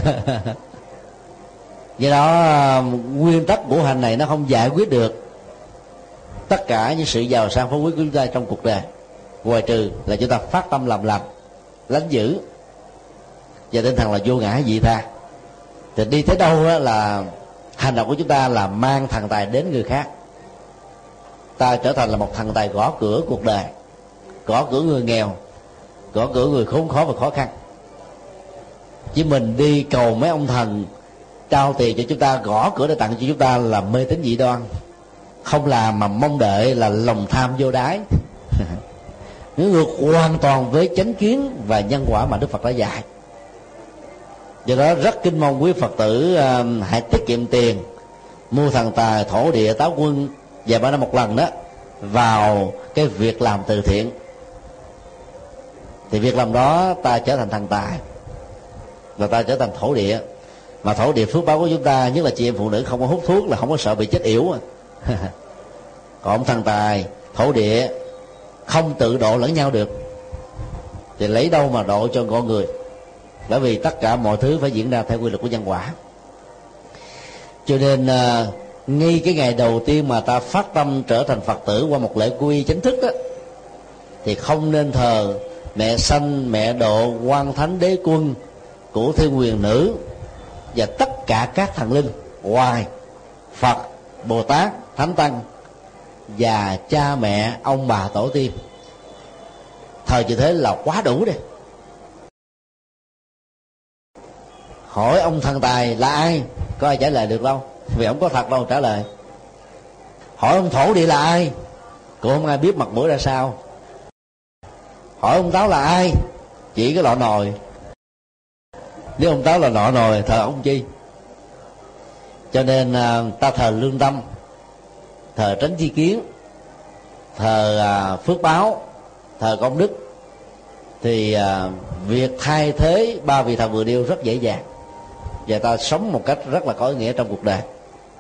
Do đó nguyên tắc ngũ hành này nó không giải quyết được tất cả những sự giàu sang phú quý của chúng ta trong cuộc đời, ngoài trừ là chúng ta phát tâm làm lành, lánh dữ và tinh thần là vô ngã vị tha. Thì đi tới đâu đó là hành động của chúng ta là mang thần tài đến người khác. Ta trở thành là một thần tài gõ cửa cuộc đời, gõ cửa người nghèo, gõ cửa người khốn khó và khó khăn. Chứ mình đi cầu mấy ông thần trao tiền cho chúng ta, gõ cửa để tặng cho chúng ta là mê tín dị đoan. Không làm mà mong đợi là lòng tham vô đáy. Nó ngược hoàn toàn với chánh kiến và nhân quả mà Đức Phật đã dạy. Do đó rất kinh mong quý Phật tử hãy tiết kiệm tiền mua thần tài, thổ địa, táo quân vài ba năm một lần đó vào cái việc làm từ thiện. Thì việc làm đó ta trở thành thần tài và ta trở thành thổ địa. Mà thổ địa phước báo của chúng ta, nhất là chị em phụ nữ không có hút thuốc, là không có sợ bị chết yểu. Còn thần tài, thổ địa không tự độ lẫn nhau được, thì lấy đâu mà độ cho con người. Bởi vì tất cả mọi thứ phải diễn ra theo quy luật của nhân quả. Cho nên ngay cái ngày đầu tiên mà ta phát tâm trở thành Phật tử qua một lễ quy chính thức đó, thì không nên thờ mẹ sanh, mẹ độ, quan thánh, đế quân, cửu thiên quyền nữ và tất cả các thần linh ngoài Phật, Bồ Tát, Thánh Tăng và cha mẹ, ông bà, tổ tiên. Thờ như thế là quá đủ đi. Hỏi ông thần tài là ai, có ai trả lời được đâu, vì không có thật đâu trả lời. Hỏi ông thổ địa là ai, cũng không ai biết mặt mũi ra sao. Hỏi ông táo là ai, chỉ cái lọ nồi. Nếu ông táo là lọ nồi, thờ ông chi? Cho nên ta thờ lương tâm, thờ tránh chi kiến, thờ phước báo, thờ công đức, thì việc thay thế ba vị thần vừa nêu rất dễ dàng, và ta sống một cách rất là có ý nghĩa trong cuộc đời.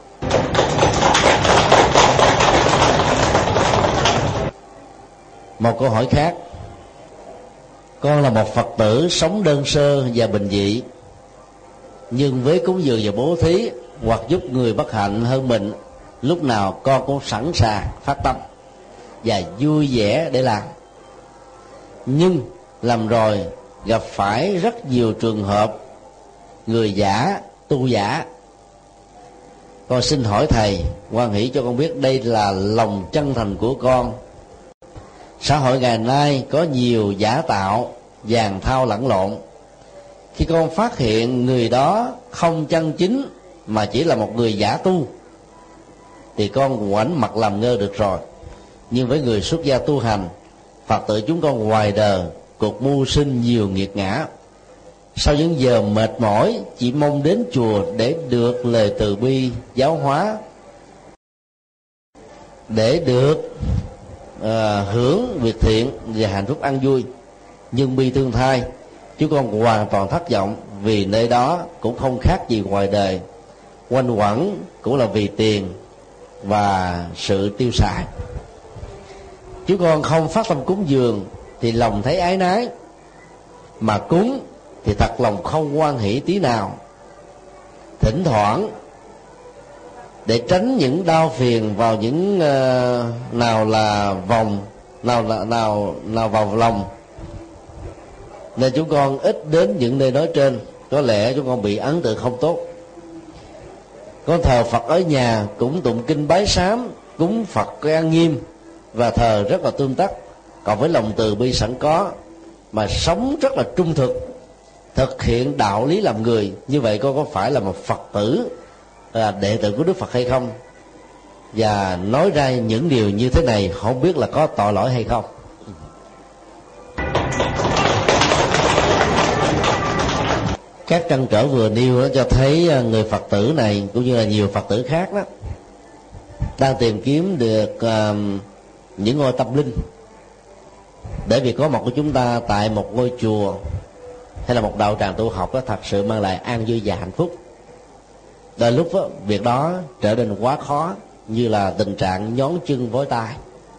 Một câu hỏi khác: con là một Phật tử sống đơn sơ và bình dị, nhưng với cúng dường và bố thí hoặc giúp người bất hạnh hơn mình, lúc nào con cũng sẵn sàng phát tâm và vui vẻ để làm. Nhưng làm rồi gặp phải rất nhiều trường hợp người giả, tu giả. Con xin hỏi thầy hoan hỷ cho con biết đây là lòng chân thành của con. Xã hội ngày nay có nhiều giả tạo, vàng thao lẫn lộn. Khi con phát hiện người đó không chân chính mà chỉ là một người giả tu, thì con ngoảnh mặt làm ngơ được rồi. Nhưng với người xuất gia tu hành, Phật tử chúng con ngoài đời cuộc mưu sinh nhiều nghiệt ngã, sau những giờ mệt mỏi chỉ mong đến chùa để được lời từ bi giáo hóa, để được hưởng việc thiện và hạnh phúc an vui. Nhưng bi tương thai, chúng con hoàn toàn thất vọng, vì nơi đó cũng không khác gì ngoài đời, quanh quẩn cũng là vì tiền và sự tiêu xài. Chúng con không phát tâm cúng dường thì lòng thấy ái nái, mà cúng thì thật lòng không hoan hỷ tí nào. Thỉnh thoảng để tránh những đau phiền vào những nào là vòng, nào vào lòng, nên chúng con ít đến những nơi nói trên. Có lẽ chúng con bị ấn tượng không tốt. Con thờ Phật ở nhà, cũng tụng kinh bái sám, cúng Phật an nghiêm và thờ rất là tương tác. Còn với lòng từ bi sẵn có mà sống rất là trung thực hiện đạo lý làm người, như vậy con có phải là một Phật tử, là đệ tử của Đức Phật hay không? Và nói ra những điều như thế này không biết là có tội lỗi hay không. Các trăn trở vừa nêu đó cho thấy người Phật tử này cũng như là nhiều Phật tử khác đó đang tìm kiếm được những ngôi tâm linh, để việc có mặt của chúng ta tại một ngôi chùa hay là một đạo tràng tu học đó thật sự mang lại an vui và hạnh phúc. Đôi lúc đó, việc đó trở nên quá khó, như là tình trạng nhón chân vối tay.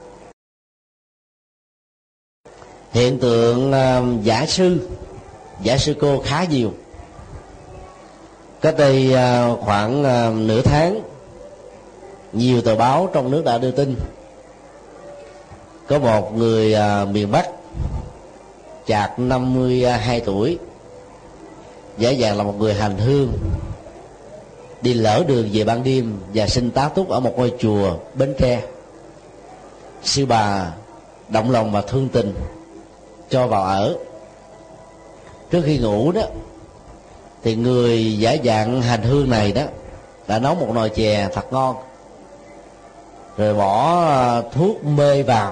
Hiện tượng giả sư cô khá nhiều. Cách đây khoảng nửa tháng, nhiều tờ báo trong nước đã đưa tin có một người miền Bắc chạc 52 tuổi, giả dạng là một người hành hương, đi lỡ đường về ban đêm và xin tá túc ở một ngôi chùa Bến Tre. Sư bà động lòng và thương tình cho vào ở. Trước khi ngủ đó thì người giả dạng hành hương này đó đã nấu một nồi chè thật ngon, rồi bỏ thuốc mê vào.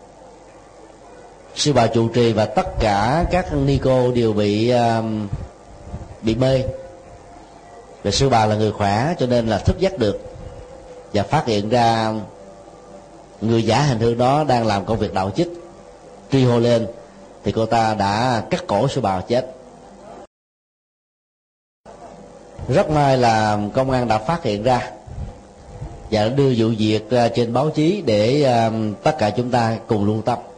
Sư bà trụ trì và tất cả các ni cô đều bị mê. Và sư bà là người khỏe cho nên là thức giấc được, và phát hiện ra người giả hành hương đó đang làm công việc đạo chích. Truy hô lên thì cô ta đã cắt cổ sư bà chết. Rất may là công an đã phát hiện ra và đã đưa vụ việc ra trên báo chí để tất cả chúng ta cùng lưu tâm.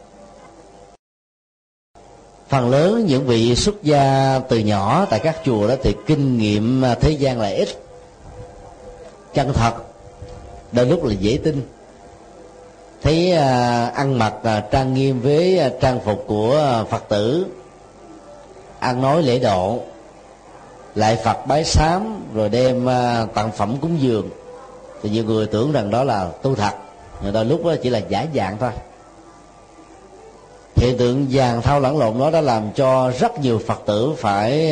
Phần lớn những vị xuất gia từ nhỏ tại các chùa đó thì kinh nghiệm thế gian là ít, chân thật, đôi lúc là dễ tin. Thấy ăn mặc trang nghiêm với trang phục của Phật tử, ăn nói lễ độ, lại Phật bái sám, rồi đem tặng phẩm cúng dường, thì nhiều người tưởng rằng đó là tu thật, nhưng đôi lúc đó chỉ là giả dạng thôi. Hiện tượng vàng thao lẫn lộn đó đã làm cho rất nhiều Phật tử phải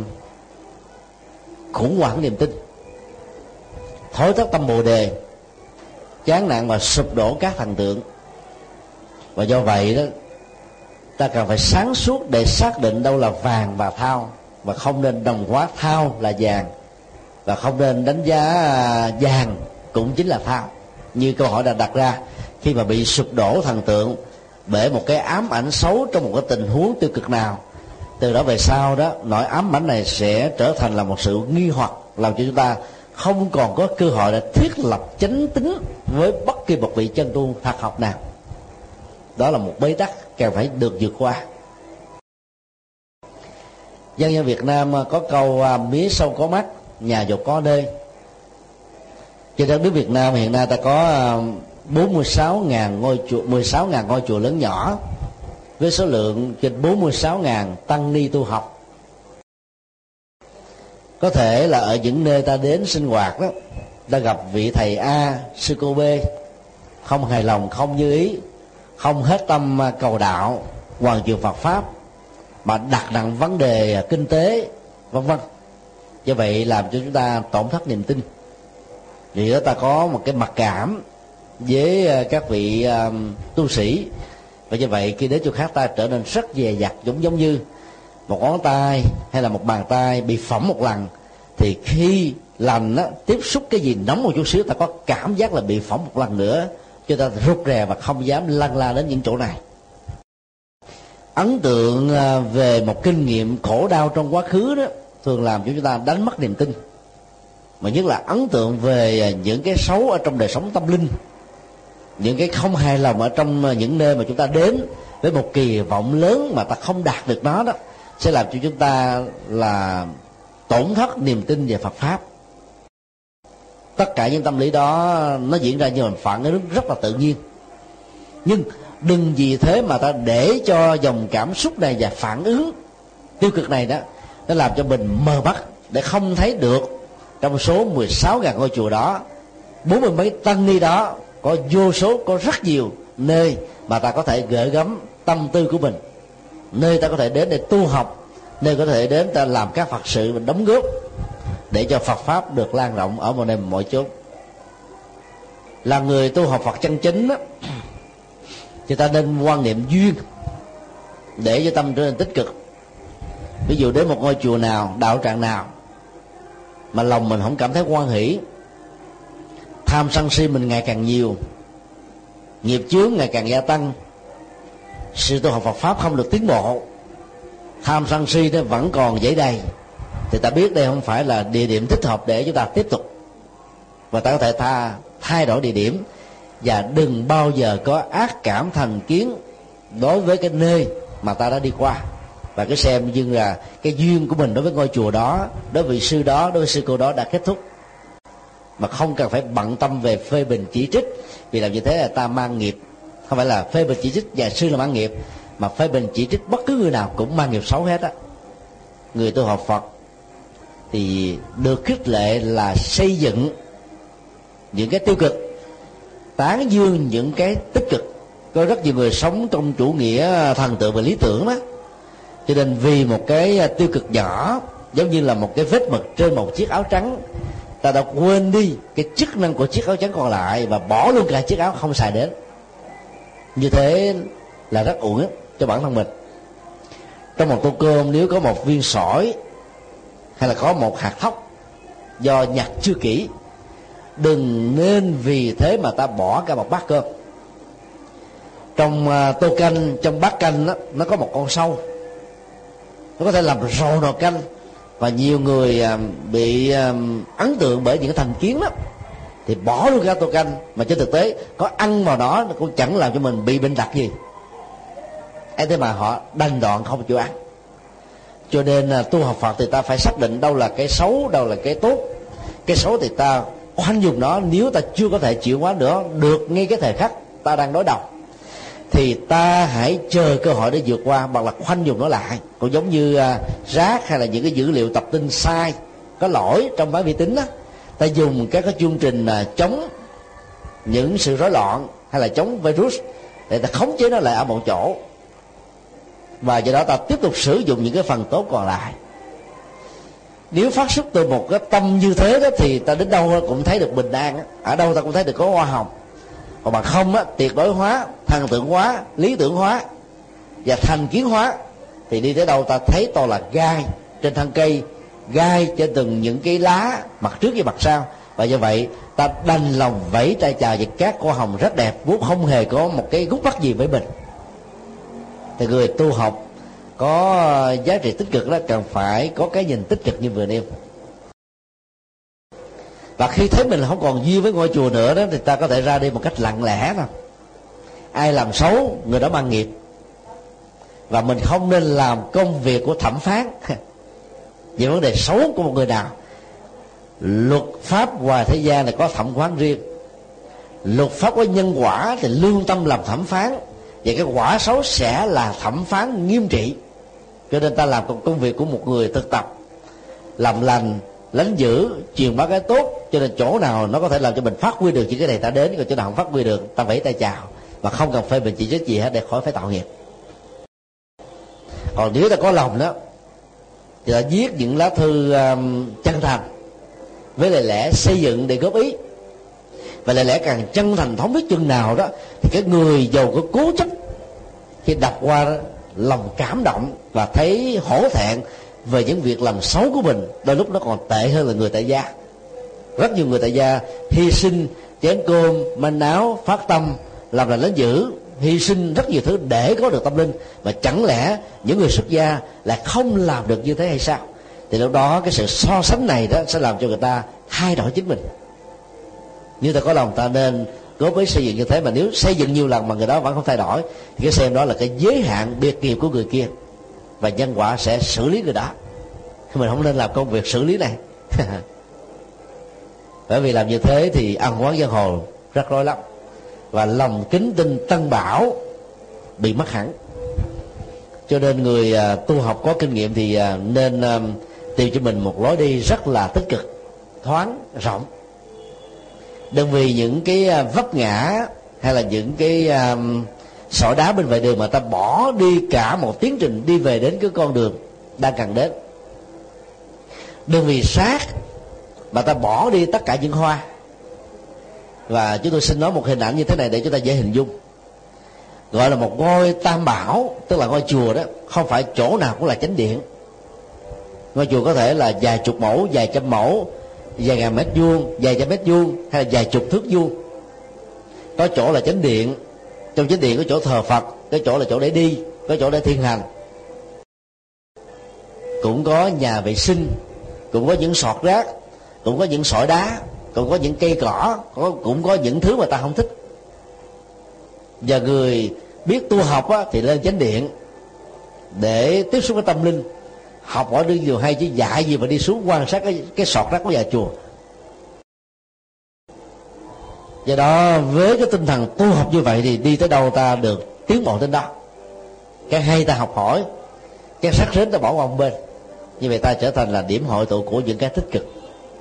khủng hoảng niềm tin, thối thất tâm Bồ Đề, chán nản và sụp đổ các thần tượng. Và do vậy đó, ta cần phải sáng suốt để xác định đâu là vàng và thao, và không nên đồng hóa thao là vàng, và không nên đánh giá vàng cũng chính là thao. Như câu hỏi đã đặt ra, khi mà bị sụp đổ thần tượng bởi một cái ám ảnh xấu trong một cái tình huống tiêu cực nào, từ đó về sau đó nỗi ám ảnh này sẽ trở thành là một sự nghi hoặc, làm cho chúng ta không còn có cơ hội để thiết lập chánh tín với bất kỳ một vị chân tu thật học nào. Đó là một bế tắc cần phải được vượt qua. Dân gian Việt Nam có câu mía sâu có mắt, nhà giàu có nơi. Trên đất nước Việt Nam hiện nay ta có 46.000 ngôi chùa, 16.000 ngôi chùa lớn nhỏ, với số lượng trên 46.000 tăng ni tu học. Có thể là ở những nơi ta đến sinh hoạt đó, ta gặp vị thầy A, sư cô B không hài lòng, không như ý, không hết tâm cầu đạo, hoàn truyền Phật pháp, mà đặt nặng vấn đề kinh tế, vân vân. Do vậy làm cho chúng ta tổn thất niềm tin. Vì đó ta có một cái mặc cảm với các vị tu sĩ, và như vậy khi đến chỗ khác ta trở nên rất dè dặt, giống như một ngón tay hay là một bàn tay bị phỏng một lần, thì khi lành á, tiếp xúc cái gì nóng một chút xíu, ta có cảm giác là bị phỏng một lần nữa, cho ta rụt rè và không dám lăn la đến những chỗ này. Ấn tượng về một kinh nghiệm khổ đau trong quá khứ đó thường làm cho chúng ta đánh mất niềm tin, mà nhất là ấn tượng về những cái xấu ở trong đời sống tâm linh, những cái không hài lòng ở trong những nơi mà chúng ta đến với một kỳ vọng lớn mà ta không đạt được nó đó, sẽ làm cho chúng ta là tổn thất niềm tin về Phật pháp. Tất cả những tâm lý đó nó diễn ra như là phản ứng rất là tự nhiên, nhưng đừng vì thế mà ta để cho dòng cảm xúc này và phản ứng tiêu cực này đó nó làm cho mình mờ mắt, để không thấy được trong số 16.000 ngôi chùa đó, 40 mấy tăng ni đó, có vô số, có rất nhiều nơi mà ta có thể gửi gắm tâm tư của mình, nơi ta có thể đến để tu học, nơi có thể đến ta làm các Phật sự và đóng góp để cho Phật pháp được lan rộng ở mọi nơi mọi chốn. Là người tu học Phật chân chính đó, thì ta nên quan niệm duyên để cho tâm trở nên tích cực. Ví dụ đến một ngôi chùa nào, đạo tràng nào mà lòng mình không cảm thấy hoan hỷ, tham sân si mình ngày càng nhiều, nghiệp chướng ngày càng gia tăng, sự tu học Phật pháp không được tiến bộ, tham sân si nó vẫn còn dễ đầy, thì ta biết đây không phải là địa điểm thích hợp để chúng ta tiếp tục, và ta có thể thay đổi địa điểm, và đừng bao giờ có ác cảm thành kiến đối với cái nơi mà ta đã đi qua, và cứ xem như là cái duyên của mình đối với ngôi chùa đó, đối với vị sư đó, đối với sư cô đó đã kết thúc, mà không cần phải bận tâm về phê bình chỉ trích, vì làm như thế là ta mang nghiệp. Không phải là phê bình chỉ trích và sư là mang nghiệp, mà phê bình chỉ trích bất cứ người nào cũng mang nghiệp xấu hết á. Người tu học Phật thì được khích lệ là xây dựng những cái tiêu cực, tán dương những cái tích cực. Có rất nhiều người sống trong chủ nghĩa thần tượng và lý tưởng đó, cho nên vì một cái tiêu cực nhỏ, giống như là một cái vết mực trên một chiếc áo trắng, ta đã quên đi cái chức năng của chiếc áo trắng còn lại và bỏ luôn cả chiếc áo không xài đến. Như thế là rất uổng cho bản thân mình. Trong một tô cơm, nếu có một viên sỏi hay là có một hạt thóc do nhặt chưa kỹ, đừng nên vì thế mà ta bỏ cả một bát cơm. Trong tô canh, trong bát canh đó, nó có một con sâu, nó có thể làm rò nồi canh, và nhiều người bị ấn tượng bởi những cái thành kiến đó, thì bỏ luôn cả tô canh, mà trên thực tế có ăn vào đó nó cũng chẳng làm cho mình bị bệnh tật gì. Thế mà họ đành đoạn không chịu ăn. Cho nên tu học Phật thì ta phải xác định đâu là cái xấu, đâu là cái tốt. Cái xấu thì ta khoanh dùng nó, nếu ta chưa có thể chịu hóa nữa được ngay cái thời khắc ta đang đối đầu, thì ta hãy chờ cơ hội để vượt qua bằng là khoanh dùng nó lại. Cũng giống như rác hay là những cái dữ liệu tập tin sai, có lỗi trong máy vi tính đó, ta dùng các cái chương trình chống những sự rối loạn hay là chống virus để ta khống chế nó lại ở một chỗ, và do đó ta tiếp tục sử dụng những cái phần tốt còn lại. Nếu phát xuất từ một cái tâm như thế đó, thì ta đến đâu cũng thấy được bình an, ở đâu ta cũng thấy được có hoa hồng. Còn bằng không á, tuyệt đối hóa, thần tượng hóa, lý tưởng hóa và thành kiến hóa, thì đi tới đâu ta thấy toàn là gai trên thân cây, gai trên từng những cái lá mặt trước và mặt sau. Và như vậy ta đành lòng vẫy tay chào với các hoa hồng rất đẹp, vốn không hề có một cái gút mắt gì với mình. Thì người tu học có giá trị tích cực đó cần phải có cái nhìn tích cực như vừa nêu. Và khi thấy mình không còn duyên với ngôi chùa nữa đó, thì ta có thể ra đi một cách lặng lẽ thôi. Ai làm xấu người đó mang nghiệp, và mình không nên làm công việc của thẩm phán về vấn đề xấu của một người nào. Luật pháp ngoài thế gian này có thẩm phán riêng. Luật pháp có nhân quả thì lương tâm làm thẩm phán, và cái quả xấu sẽ là thẩm phán nghiêm trị. Cho nên ta làm công việc của một người thực tập, làm lành, lánh dữ, truyền bá cái tốt. Cho nên chỗ nào nó có thể làm cho mình phát huy được những cái này ta đến, còn chỗ nào không phát huy được ta vẫy tay chào, và không cần phê bình chỉ trích gì hết để khỏi phải tạo nghiệp. Còn nếu ta có lòng đó thì ta viết những lá thư chân thành với lời lẽ xây dựng để góp ý, và lời lẽ càng chân thành thống nhất chừng nào đó thì cái người giàu có cố chấp khi đọc qua đó lòng cảm động và thấy hổ thẹn về những việc làm xấu của mình, đôi lúc nó còn tệ hơn là người tại gia. Rất nhiều người tại gia hy sinh chén cơm, manh áo, phát tâm, làm lành lớn dữ, hy sinh rất nhiều thứ để có được tâm linh, mà chẳng lẽ những người xuất gia lại không làm được như thế hay sao? Thì lúc đó cái sự so sánh này đó sẽ làm cho người ta thay đổi chính mình. Như ta có lòng ta nên góp với xây dựng như thế, mà nếu xây dựng nhiều lần mà người đó vẫn không thay đổi thì cái xem đó là cái giới hạn biệt nghiệp của người kia, và nhân quả sẽ xử lý người đó. Mình không nên làm công việc xử lý này. Bởi vì làm như thế thì ăn quán giang hồ rất rối lắm, và lòng kính tin Tân Bảo bị mất hẳn. Cho nên người tu học có kinh nghiệm thì nên tìm cho mình một lối đi rất là tích cực, thoáng, rộng. Đừng vì những cái vấp ngã hay là những cái sỏi đá bên vệ đường mà ta bỏ đi cả một tiến trình đi về đến cái con đường đang cần đến. Đừng vì sát mà ta bỏ đi tất cả những hoa. Và chúng tôi xin nói một hình ảnh như thế này để chúng ta dễ hình dung. Gọi là một ngôi tam bảo, tức là ngôi chùa đó, không phải chỗ nào cũng là chánh điện. Ngôi chùa có thể là vài chục mẫu, vài trăm mẫu, vài ngàn mét vuông, vài trăm mét vuông, hay là vài chục thước vuông. Có chỗ là chánh điện, trong chánh điện có chỗ thờ Phật, có chỗ là chỗ để đi, có chỗ để thiền hành. Cũng có nhà vệ sinh, cũng có những sọt rác, cũng có những sỏi đá, cũng có những cây cỏ, cũng có những thứ mà ta không thích. Và người biết tu học á, thì lên chánh điện để tiếp xúc với tâm linh, học hỏi được điều hay, chứ dạy gì mà đi xuống quan sát cái sọt rác của nhà chùa. Do đó với cái tinh thần tu học như vậy thì đi tới đâu ta được tiến bộ đến đó. Cái hay ta học hỏi, cái rác rến ta bỏ qua một bên. Như vậy ta trở thành là điểm hội tụ của những cái tích cực.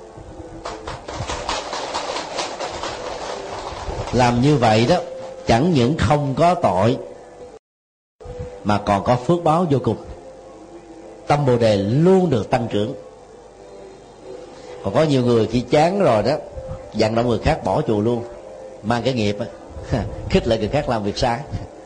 Làm như vậy đó chẳng những không có tội mà còn có phước báo vô cùng. Tâm Bồ Đề luôn được tăng trưởng. Còn có nhiều người khi chán rồi đó vận động người khác bỏ chùa luôn, mang cái nghiệp khích lệ người khác làm việc sai.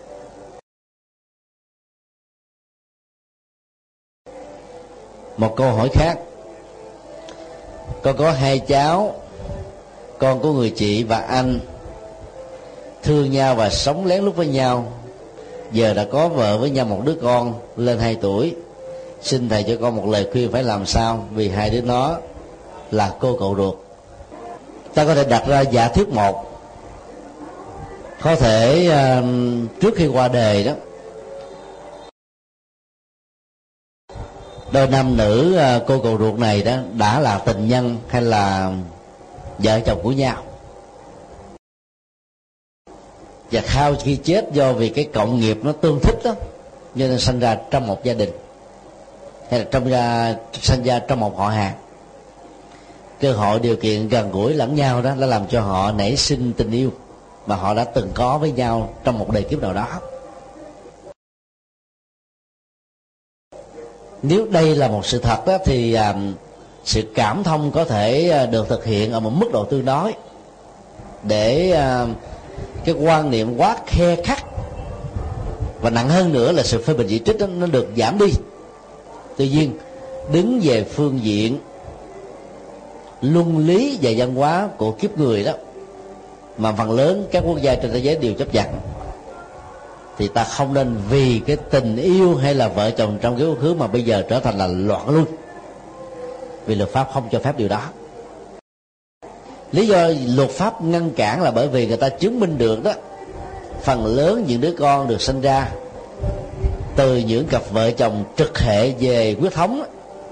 Một câu hỏi khác: con có 2 cháu, con của người chị và anh thương nhau và sống lén lút với nhau. Giờ đã có vợ với nhau một đứa con lên 2 tuổi. Xin thầy cho con một lời khuyên phải làm sao, vì 2 đứa nó là cô cậu ruột. Ta có thể đặt ra giả thuyết một. Có thể trước khi qua đời đó, đôi nam nữ cô cậu ruột này đó đã là tình nhân hay là vợ chồng của nhau, và sau khi chết do vì cái cộng nghiệp nó tương thích đó, cho nên sinh ra trong một gia đình hay là sinh ra trong một họ hàng. Cơ hội điều kiện gần gũi lẫn nhau đó đã làm cho họ nảy sinh tình yêu mà họ đã từng có với nhau trong một đời kiếp nào đó. Nếu đây là một sự thật đó, thì sự cảm thông có thể được thực hiện ở một mức độ tương đối, để cái quan niệm quá khe khắt và nặng hơn nữa là sự phê bình chỉ trích đó, nó được giảm đi. Tuy nhiên đứng về phương diện luân lý và văn hóa của kiếp người đó, mà phần lớn các quốc gia trên thế giới đều chấp nhận, thì ta không nên vì cái tình yêu hay là vợ chồng trong cái hướng mà bây giờ trở thành là loạn luân, vì luật pháp không cho phép điều đó. Lý do luật pháp ngăn cản là bởi vì người ta chứng minh được đó, phần lớn những đứa con được sinh ra từ những cặp vợ chồng trực hệ về huyết thống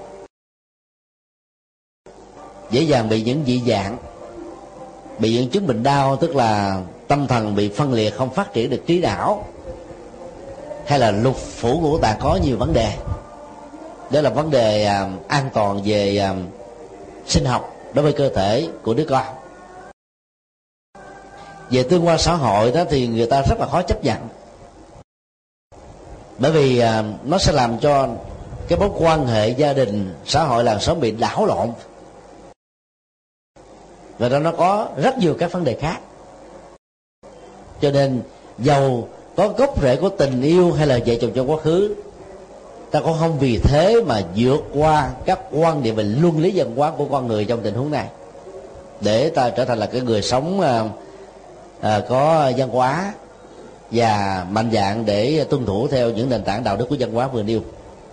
dễ dàng bị những dị dạng, bị những chứng bệnh đau, tức là tâm thần bị phân liệt, không phát triển được trí não, hay là lục phủ ngũ tạng có nhiều vấn đề. Đó là vấn đề an toàn về sinh học đối với cơ thể của đứa con. Về tương quan xã hội đó thì người ta rất là khó chấp nhận, bởi vì nó sẽ làm cho cái mối quan hệ gia đình, xã hội làng xóm bị đảo lộn, và đó nó có rất nhiều các vấn đề khác. Cho nên dầu có gốc rễ của tình yêu hay là vợ chồng trong quá khứ, ta cũng không vì thế mà vượt qua các quan niệm về luân lý văn hóa của con người trong tình huống này, để ta trở thành là cái người sống có văn hóa và mạnh dạn để tuân thủ theo những nền tảng đạo đức của văn hóa vừa nêu.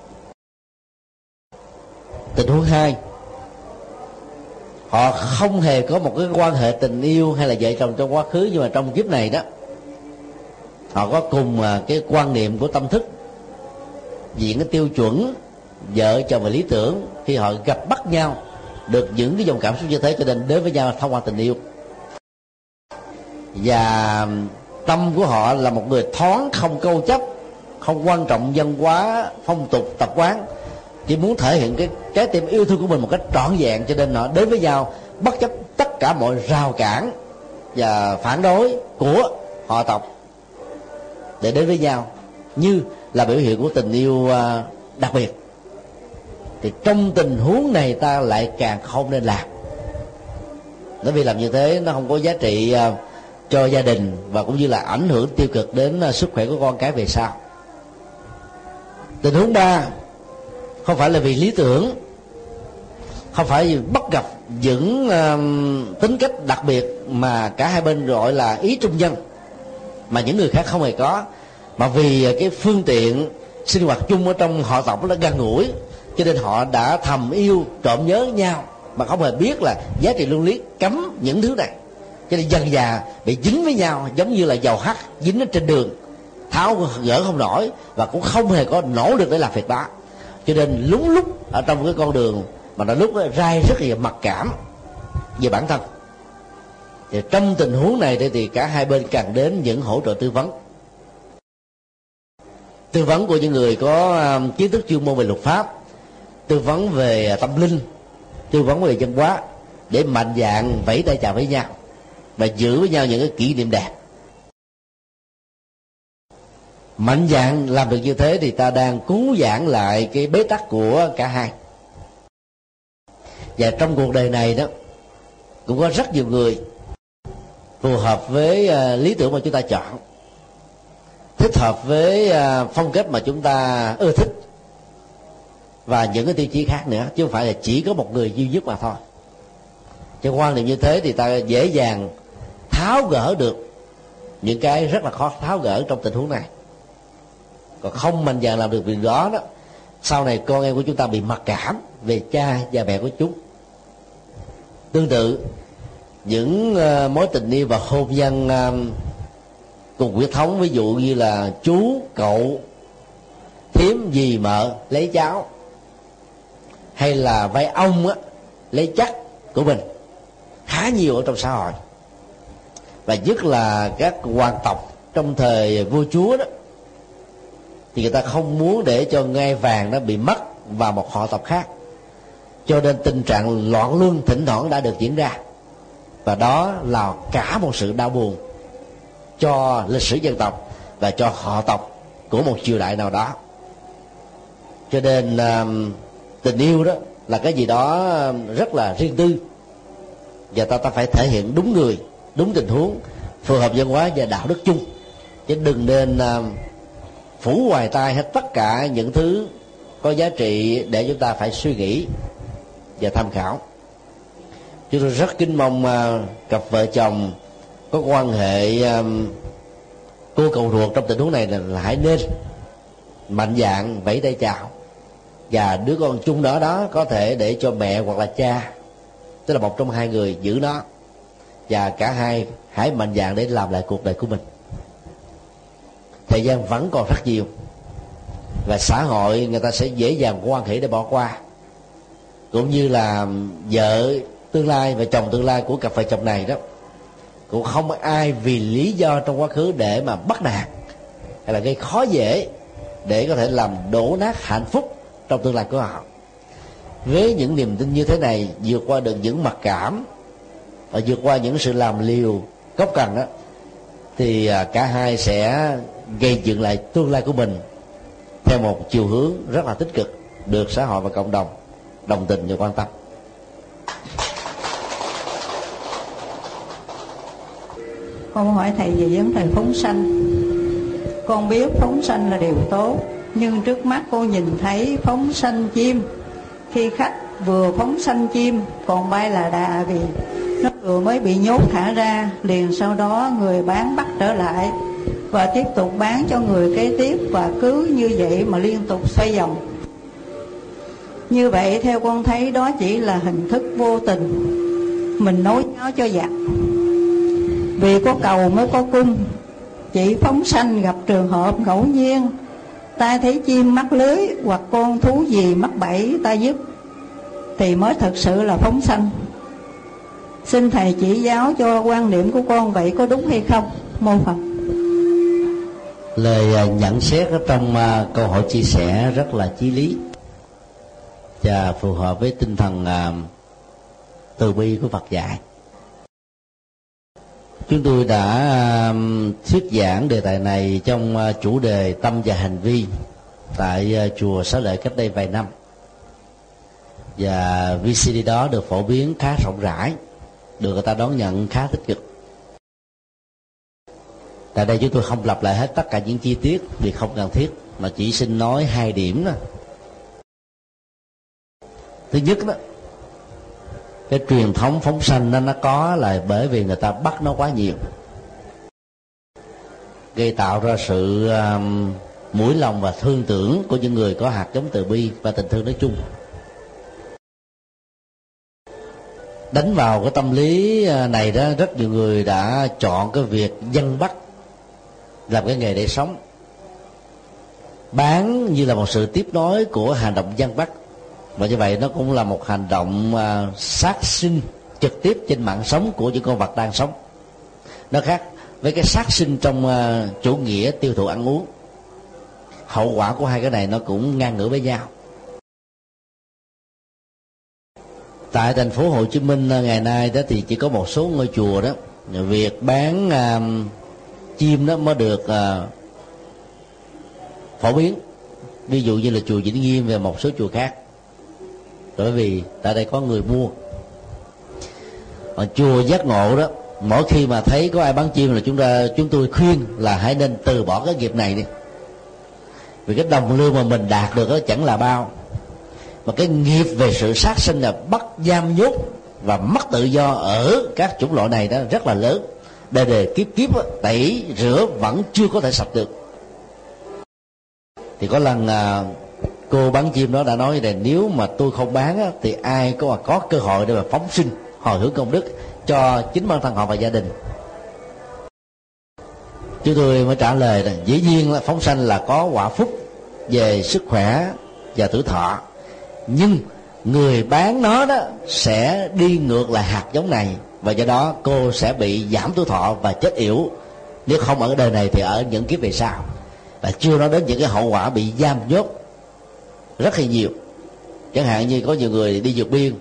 Tình huống 2, họ không hề có một cái quan hệ tình yêu hay là vợ chồng trong quá khứ, nhưng mà trong kiếp này đó họ có cùng cái quan niệm của tâm thức, diện cái tiêu chuẩn vợ chồng và lý tưởng. Khi họ gặp bắt nhau được những cái dòng cảm xúc như thế, cho nên đến với nhau thông qua tình yêu. Và tâm của họ là một người thoáng, không câu chấp, không quan trọng văn hóa phong tục tập quán, chỉ muốn thể hiện cái trái tim yêu thương của mình một cách trọn vẹn. Cho nên họ đến với nhau bất chấp tất cả mọi rào cản và phản đối của họ tộc để đến với nhau, như là biểu hiện của tình yêu đặc biệt. Thì trong tình huống này ta lại càng không nên làm, bởi vì làm như thế nó không có giá trị cho gia đình, và cũng như là ảnh hưởng tiêu cực đến sức khỏe của con cái về sau. Tình huống 3, không phải là vì lý tưởng, không phải vì bắt gặp những tính cách đặc biệt mà cả hai bên gọi là ý trung nhân mà những người khác không hề có, mà vì cái phương tiện sinh hoạt chung ở trong họ tộc nó gần gũi, cho nên họ đã thầm yêu trộm nhớ nhau mà không hề biết là giá trị luân lý cấm những thứ này. Cho nên dần dà bị dính với nhau giống như là dầu hắt dính ở trên đường, tháo gỡ không nổi và cũng không hề có nỗ lực để làm việc đó. Cho nên lúng lúc ở trong cái con đường mà nó lúc rai rất là mặc cảm về bản thân. Thì trong tình huống này thì cả hai bên cần đến những hỗ trợ tư vấn. Tư vấn của những người có kiến thức chuyên môn về luật pháp, tư vấn về tâm linh, tư vấn về văn hóa, để mạnh dạn vẫy tay chào với nhau và giữ với nhau những cái kỷ niệm đẹp. Mạnh dạn làm được như thế thì ta đang cứu vãn lại cái bế tắc của cả hai. Và trong cuộc đời này đó cũng có rất nhiều người phù hợp với lý tưởng mà chúng ta chọn, thích hợp với phong cách mà chúng ta ưa thích, và những cái tiêu chí khác nữa, chứ không phải là chỉ có một người duy nhất mà thôi. Trong quan niệm như thế thì ta dễ dàng tháo gỡ được những cái rất là khó tháo gỡ trong tình huống này. Còn không mạnh dạn làm được việc đó đó, sau này con em của chúng ta bị mặc cảm về cha và mẹ của chúng. Tương tự, những mối tình yêu và hôn nhân cùng huyết thống, ví dụ như là chú, cậu, thím, dì, mợ lấy cháu, hay là vai ông á, lấy chắc của mình, khá nhiều ở trong xã hội. Và nhất là các hoàng tộc trong thời vua chúa đó, thì người ta không muốn để cho ngai vàng nó bị mất vào một họ tộc khác, cho nên tình trạng loạn luân thỉnh thoảng đã được diễn ra. Và đó là cả một sự đau buồn cho lịch sử dân tộc và cho họ tộc của một triều đại nào đó. Cho nên tình yêu đó là cái gì đó rất là riêng tư, và ta phải thể hiện đúng người, đúng tình huống, phù hợp văn hóa và đạo đức chung, chứ đừng nên phủ hoài tai hết tất cả những thứ có giá trị để chúng ta phải suy nghĩ và tham khảo. Chúng tôi rất kính mong cặp vợ chồng có quan hệ cô cậu ruột trong tình huống này là hãy nên mạnh dạn vẫy tay chào, và đứa con chung đó có thể để cho mẹ hoặc là cha, tức là một trong hai người giữ nó, và cả hai hãy mạnh dạn để làm lại cuộc đời của mình. Thời gian vẫn còn rất nhiều, và xã hội người ta sẽ dễ dàng quan hệ để bỏ qua, cũng như là vợ tương lai và chồng tương lai của cặp vợ chồng này đó, cũng không ai vì lý do trong quá khứ để mà bắt nạt hay là gây khó dễ để có thể làm đổ nát hạnh phúc trong tương lai của họ. Với những niềm tin như thế này, vượt qua được những mặc cảm và vượt qua những sự làm liều cốc cằn đó, thì cả hai sẽ gây dựng lại tương lai của mình theo một chiều hướng rất là tích cực, được xã hội và cộng đồng đồng tình và quan tâm. Con hỏi thầy về vấn đề phóng sanh. con biết phóng sanh là điều tốt, nhưng trước mắt con nhìn thấy phóng sanh chim. Khi khách vừa phóng sanh chim còn bay là đà, vì nó vừa mới bị nhốt thả ra, liền sau đó người bán bắt trở lại và tiếp tục bán cho người kế tiếp, và cứ như vậy mà liên tục xoay vòng. Như vậy theo con thấy đó chỉ là hình thức vô tình mình nối nháo cho giặc. Vì có cầu mới có cung, chỉ phóng sanh gặp trường hợp ngẫu nhiên, ta thấy chim mắc lưới hoặc con thú gì mắc bẫy ta giúp, thì mới thật sự là phóng sanh. Xin thầy chỉ giáo cho quan niệm của con vậy có đúng hay không? Mô Phật. Lời nhận xét ở trong câu hỏi chia sẻ rất là chí lý và phù hợp với tinh thần từ bi của Phật dạy. Chúng tôi đã thuyết giảng đề tài này trong chủ đề tâm và hành vi tại chùa Xá Lợi cách đây vài năm, và VCD đó được phổ biến khá rộng rãi, được người ta đón nhận khá tích cực. Tại đây chúng tôi không lặp lại hết tất cả những chi tiết vì không cần thiết, mà chỉ xin nói 2 điểm đó. Thứ nhất đó, cái truyền thống phóng sanh nó có là bởi vì người ta bắt nó quá nhiều, gây tạo ra sự mũi lòng và thương tưởng của những người có hạt giống từ bi và tình thương nói chung. Đánh vào cái tâm lý này đó, rất nhiều người đã chọn cái việc dân bắt làm cái nghề để sống, bán như là một sự tiếp nối của hành động dân bắt, và như vậy nó cũng là một hành động sát sinh trực tiếp trên mạng sống của những con vật đang sống. Nó khác với cái sát sinh trong chủ nghĩa tiêu thụ ăn uống. Hậu quả của hai cái này nó cũng ngang ngửa với nhau. Tại thành phố Hồ Chí Minh ngày nay đó thì chỉ có một số ngôi chùa đó, việc bán chim đó mới được phổ biến. Ví dụ như là chùa Vĩnh Nghiêm và một số chùa khác, bởi vì tại đây có người mua. Còn chùa Giác Ngộ đó, mỗi khi mà thấy có ai bán chim là chúng tôi khuyên là hãy nên từ bỏ cái nghiệp này đi, vì cái đồng lương mà mình đạt được đó chẳng là bao, mà cái nghiệp về sự sát sinh là bắt giam nhốt và mất tự do ở các chủng loại này đó rất là lớn. Đời kiếp kiếp tẩy rửa vẫn chưa có thể sạch được. Thì có lần cô bán chim đó đã nói là nếu mà tôi không bán thì ai có cơ hội để mà phóng sinh hồi hướng công đức cho chính bản thân họ và gia đình. Chúng tôi mới trả lời là dĩ nhiên là phóng sanh là có quả phúc về sức khỏe và tuổi thọ, nhưng người bán nó đó sẽ đi ngược lại hạt giống này, và do đó cô sẽ bị giảm tuổi thọ và chết yểu, nếu không ở đời này thì ở những kiếp về sau. Và chưa nói đến những cái hậu quả bị giam nhốt rất là nhiều. Chẳng hạn như có nhiều người đi vượt biên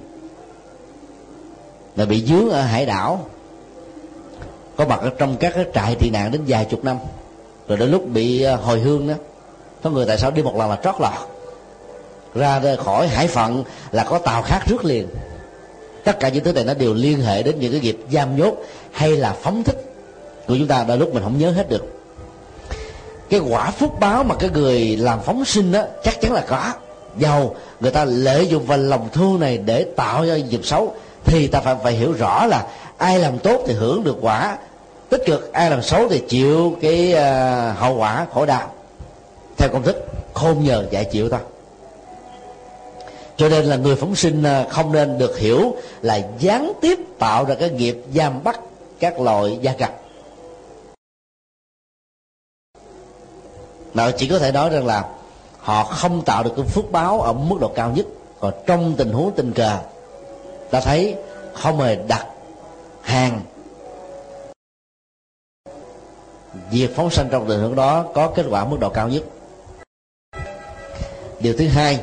là bị dướng ở hải đảo, có mặt ở trong các cái trại tị nạn đến vài chục năm, rồi đến lúc bị hồi hương đó, có người tại sao đi một lần là trót lọt ra khỏi hải phận là có tàu khác rước liền. Tất cả những thứ này nó đều liên hệ đến những cái nghiệp giam nhốt hay là phóng thích của chúng ta, đôi lúc mình không nhớ hết được. Cái quả phúc báo mà cái người làm phóng sinh đó chắc chắn là có, dầu người ta lợi dụng vào lòng thương này để tạo ra nghiệp xấu, thì ta phải hiểu rõ là ai làm tốt thì hưởng được quả tích cực, ai làm xấu thì chịu cái hậu quả khổ đau theo công thức khôn nhờ dạy chịu thôi. Cho nên là người phóng sinh không nên được hiểu là gián tiếp tạo ra cái nghiệp giam bắt các loài gia cầm, mà chỉ có thể nói rằng là họ không tạo được cái phước báo ở mức độ cao nhất. Còn trong tình huống tình cờ ta thấy không hề đặt hàng, việc phóng sanh trong tình huống đó có kết quả mức độ cao nhất. Điều thứ hai,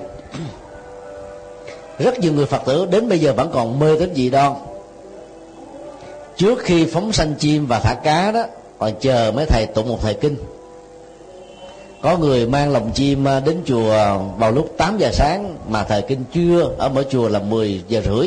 rất nhiều người Phật tử đến bây giờ vẫn còn mê tín dị đoan. Trước khi phóng sanh chim và thả cá đó, còn chờ mấy thầy tụng một thời kinh. Có người mang lồng chim đến chùa vào lúc 8 giờ sáng mà thời kinh chưa, ở mỗi chùa là 10 giờ rưỡi.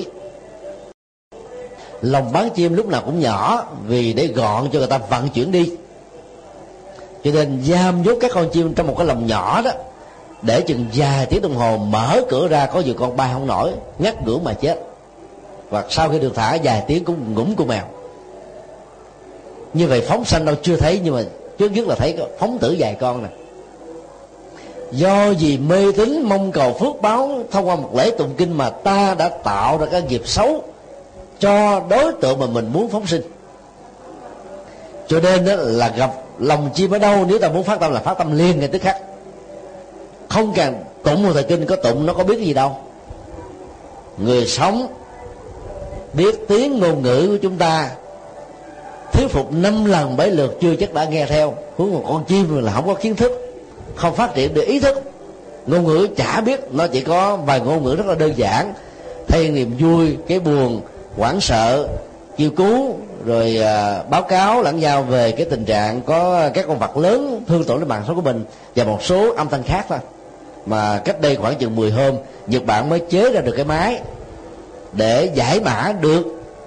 Lồng bán chim lúc nào cũng nhỏ vì để gọn cho người ta vận chuyển đi. Cho nên giam nhốt các con chim trong một cái lồng nhỏ đó, để chừng vài tiếng đồng hồ, mở cửa ra có nhiều con bay không nổi, ngắt ngưỡng mà chết. Và sau khi được thả vài tiếng cũng ngủm của mèo. Như vậy phóng sanh đâu chưa thấy, nhưng mà trước nhất là thấy phóng tử vài con nè. Do vì mê tín mong cầu phước báo thông qua một lễ tụng kinh mà ta đã tạo ra cái nghiệp xấu cho đối tượng mà mình muốn phóng sinh. Cho nên đó là gặp lòng chim ở đâu, nếu ta muốn phát tâm là phát tâm liền ngay tức khắc, không cần tụng một thời kinh có tụng nó có biết gì đâu. Người sống biết tiếng ngôn ngữ của chúng ta thuyết phục 5 lần 7 lượt chưa chắc đã nghe theo, huống một con chim là không có kiến thức, không phát triển được ý thức, ngôn ngữ chả biết, nó chỉ có vài ngôn ngữ rất là đơn giản, thay niềm vui, cái buồn, hoảng sợ, kêu cứu, rồi báo cáo lẫn nhau về cái tình trạng có các con vật lớn thương tổn đến mạng sống của mình, và một số âm thanh khác thôi. Mà cách đây khoảng chừng 10 hôm, Nhật Bản mới chế ra được cái máy để giải mã được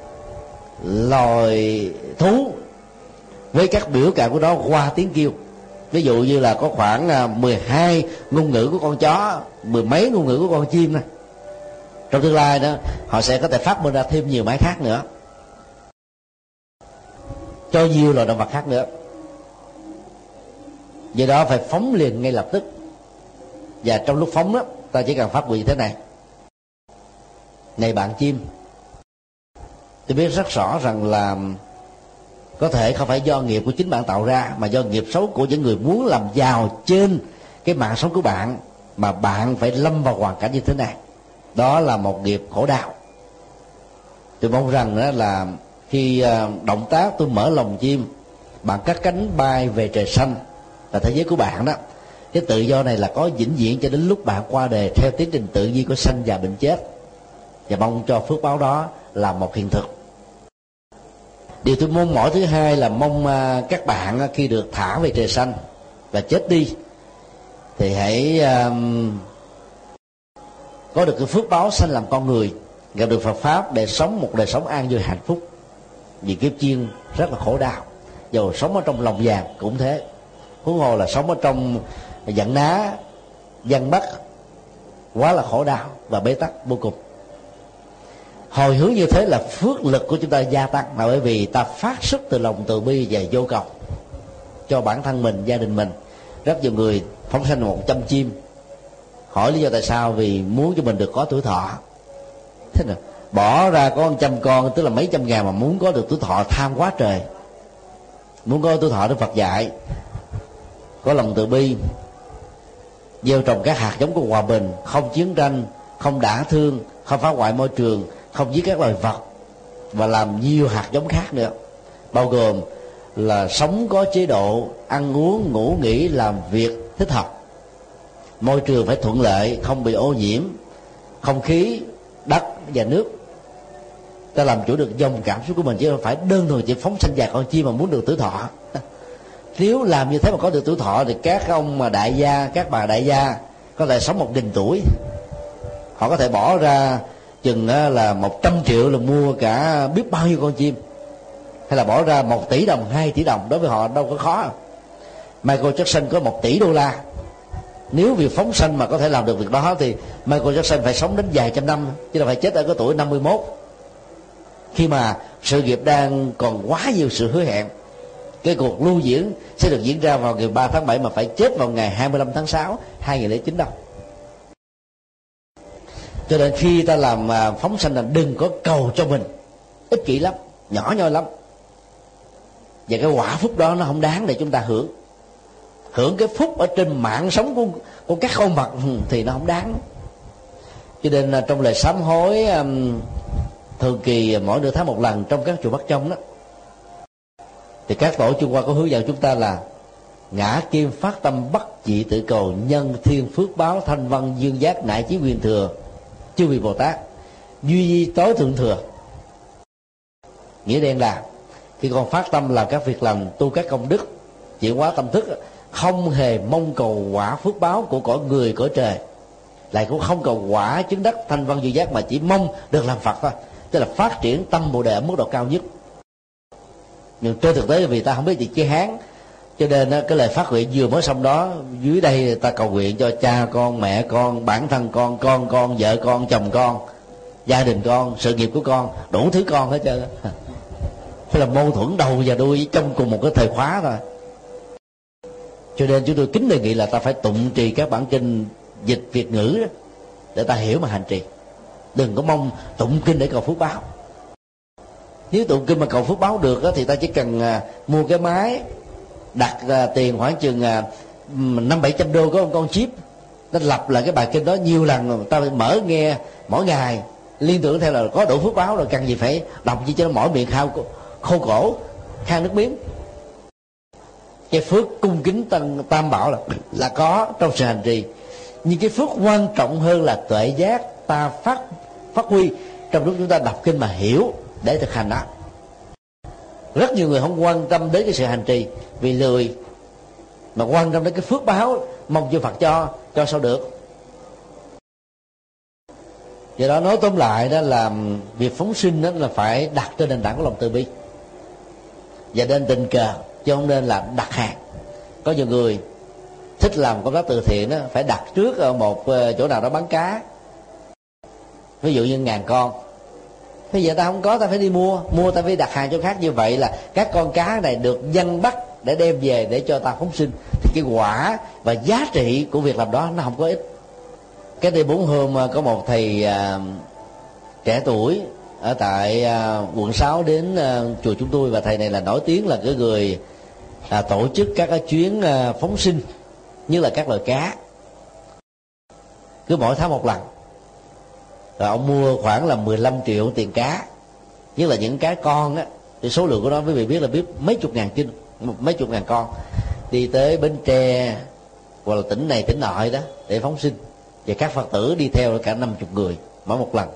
loài thú với các biểu cảm của nó qua tiếng kêu. Ví dụ như là có khoảng 12 ngôn ngữ của con chó, 10 mấy ngôn ngữ của con chim này. Trong tương lai đó, họ sẽ có thể phát minh ra thêm nhiều máy khác nữa, cho nhiều loài động vật khác nữa. Do đó phải phóng liền ngay lập tức. Và trong lúc phóng đó, ta chỉ cần phát huy thế này: này bạn chim, tôi biết rất rõ rằng là có thể không phải do nghiệp của chính bạn tạo ra, mà do nghiệp xấu của những người muốn làm giàu trên cái mạng sống của bạn, mà bạn phải lâm vào hoàn cảnh như thế này. Đó là một nghiệp khổ đau. Tôi mong rằng đó là khi động tác tôi mở lồng chim, bạn cắt cánh bay về trời xanh là thế giới của bạn đó. Cái tự do này là có vĩnh viễn cho đến lúc bạn qua đời theo tiến trình tự nhiên của sanh già bệnh chết. Và mong cho phước báo đó là một hiện thực. Điều tôi mong mỏi thứ hai là mong các bạn khi được thả về trời xanh và chết đi thì hãy có được cái phước báo sanh làm con người, gặp được Phật pháp để sống một đời sống an vui hạnh phúc. Vì kiếp chiên rất là khổ đau, dù sống ở trong lòng vàng cũng thế, huống hồ là sống ở trong giận ná dân Bắc, quá là khổ đau và bế tắc vô cùng. Hồi hướng như thế là phước lực của chúng ta gia tăng, là bởi vì ta phát xuất từ lòng từ bi và vô cầu cho bản thân mình, gia đình mình. Rất nhiều người phóng sanh 100 chim, hỏi lý do tại sao? Vì muốn cho mình được có tuổi thọ. Thế nào bỏ ra có 100 con, tức là mấy trăm ngàn, mà muốn có được tuổi thọ tham quá trời. Muốn có tuổi thọ Đức Phật dạy có lòng từ bi, gieo trồng các hạt giống của hòa bình, không chiến tranh, không đả thương, không phá hoại môi trường, không giết các loài vật, và làm nhiều hạt giống khác nữa, bao gồm là sống có chế độ ăn uống, ngủ nghỉ, làm việc thích hợp, môi trường phải thuận lợi, không bị ô nhiễm, không khí, đất và nước. Ta làm chủ được dòng cảm xúc của mình, chứ không phải đơn thuần chỉ phóng sanh vài con chim mà muốn được tuổi thọ. Nếu làm như thế mà có được tuổi thọ thì các ông mà đại gia, các bà đại gia có thể sống 1000 tuổi. Họ có thể bỏ ra chừng là 100 triệu là mua cả biết bao nhiêu con chim, hay là bỏ ra 1 tỷ đồng, 2 tỷ đồng, đối với họ đâu có khó. Michael Jackson có 1 tỷ đô la. Nếu việc phóng sanh mà có thể làm được việc đó thì Michael Jackson phải sống đến vài trăm năm, chứ là phải chết ở cái tuổi 51, khi mà sự nghiệp đang còn quá nhiều sự hứa hẹn. Cái cuộc lưu diễn sẽ được diễn ra vào ngày 3 tháng 7 mà phải chết vào ngày 25 tháng 6 2009 đâu. Cho nên khi ta làm phóng sanh là đừng có cầu cho mình, ích kỷ lắm, nhỏ nhoi lắm. Và cái quả phúc đó nó không đáng để chúng ta hưởng. Hưởng cái phúc ở trên mạng sống của các con vật thì nó không đáng. Cho nên trong lời sám hối thường kỳ mỗi nửa tháng một lần trong các chùa Bắc Trong đó, thì các tổ Trung Hoa có hướng dẫn chúng ta là ngã kim phát tâm bất dị tự cầu, nhân thiên phước báo thanh văn dương giác nại chí quyền thừa chư vị Bồ Tát duy tối thượng thừa. Nghĩa đen là khi con phát tâm làm các việc lành, tu các công đức, chuyển hóa tâm thức, không hề mong cầu quả phước báo của cõi người cõi trời, lại cũng không cầu quả chứng đắc thanh văn dương giác, mà chỉ mong được làm Phật thôi, tức là phát triển tâm Bồ Đề ở mức độ cao nhất. Nhưng trên thực tế vì ta không biết gì chữ Hán, Cho nên cái lời phát nguyện vừa mới xong đó, dưới đây ta cầu nguyện cho cha con, mẹ con, bản thân con, vợ con, chồng con, gia đình con, sự nghiệp của con, đủ thứ con hết trơn. Thế là mâu thuẫn đầu và đuôi trong cùng một cái thời khóa thôi. Cho nên chúng tôi kính đề nghị là ta phải tụng trì các bản kinh dịch Việt ngữ đó, để ta hiểu mà hành trì. Đừng có mong tụng kinh để cầu phước báo. Nếu tụng kinh mà cầu phước báo được đó, thì ta chỉ cần mua cái máy, đặt tiền khoảng chừng 500-700 đô có một con chip, nó lặp lại cái bài kinh đó nhiều lần, ta mở nghe mỗi ngày liên tưởng theo là có đủ phước báo rồi, cần gì phải đọc chi cho nó mỏi miệng khô cổ khan nước miếng. Cái phước cung kính tam bảo là có trong sự hành trì, nhưng cái phước quan trọng hơn là tuệ giác ta phát huy trong lúc chúng ta đọc kinh mà hiểu để thực hành đó. Rất nhiều người không quan tâm đến cái sự hành trì vì lười, mà quan tâm đến cái phước báo mong cho Phật cho sao được. Do đó nói tóm lại đó là việc phóng sinh đó là phải đặt trên nền tảng của lòng từ bi, và nên tình cờ chứ không nên là đặt hàng. Có nhiều người thích làm công tác từ thiện đó, phải đặt trước ở một chỗ nào đó bán cá, ví dụ như 1000 con. Bây giờ ta không có, ta phải đi mua ta phải đặt hàng cho khác. Như vậy là các con cá này được dân bắt để đem về để cho ta phóng sinh, thì cái quả và giá trị của việc làm đó nó không có ít. Cái đây 4 hôm có một thầy trẻ tuổi ở tại quận 6 đến chùa chúng tôi, và thầy này là nổi tiếng là cái người tổ chức các cái chuyến phóng sinh, như là các loài cá, cứ mỗi tháng một lần. Rồi ông mua khoảng là 15 triệu tiền cá, nhất là những cá con á, thì số lượng của nó quý vị biết là biết mấy chục ngàn con, đi tới Bến Tre hoặc là tỉnh này tỉnh nọ đó để phóng sinh, và các Phật tử đi theo cả 50 người mỗi một lần.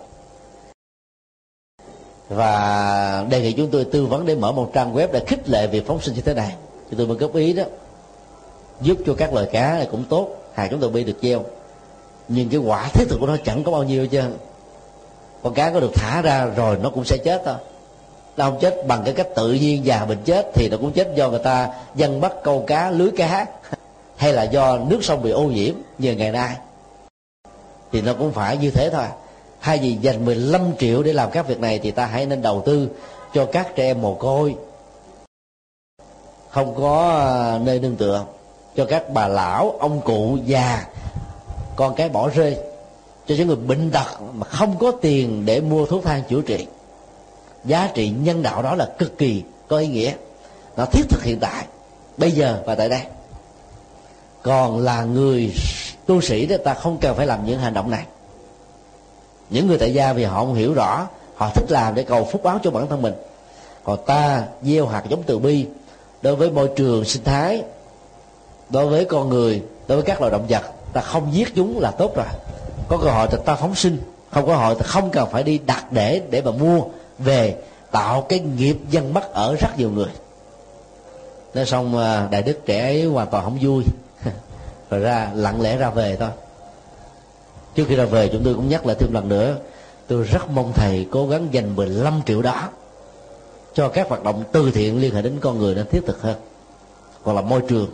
Và đề nghị chúng tôi tư vấn để mở một trang web để khích lệ việc phóng sinh như thế này. Thì tôi mới góp ý đó, giúp cho các loài cá này cũng tốt, hàng chúng tôi bị được gieo, nhưng cái quả thiết thực của nó chẳng có bao nhiêu chứ. Con cá có được thả ra rồi nó cũng sẽ chết thôi. Nó không chết bằng cái cách tự nhiên già bệnh chết, thì nó cũng chết do người ta dân bắt câu cá, lưới cá, hay là do nước sông bị ô nhiễm như ngày nay, thì nó cũng phải như thế thôi. Hay vì dành 15 triệu để làm các việc này, thì ta hãy nên đầu tư cho các trẻ em mồ côi không có nơi nương tựa, cho các bà lão, ông cụ già, con cái bỏ rơi, cho những người bệnh tật mà không có tiền để mua thuốc thang chữa trị. Giá trị nhân đạo đó là cực kỳ có ý nghĩa, nó thiết thực hiện tại, bây giờ và tại đây. Còn là người tu sĩ đó, ta không cần phải làm những hành động này. Những người tại gia vì họ không hiểu rõ, họ thích làm để cầu phúc báo cho bản thân mình. Còn ta gieo hạt giống từ bi đối với môi trường sinh thái, đối với con người, đối với các loài động vật, ta không giết chúng là tốt rồi. Có cơ hội thì ta phóng sinh, không có cơ hội thì không cần phải đi đặt để mà mua về, tạo cái nghiệp dân bắt ở rất nhiều người. Nói xong đại đức trẻ ấy hoàn toàn không vui rồi lặng lẽ ra về thôi. Trước khi ra về, chúng tôi cũng nhắc lại thêm lần nữa, tôi rất mong thầy cố gắng dành 15 triệu đó cho các hoạt động từ thiện liên hệ đến con người nên thiết thực hơn, hoặc là môi trường.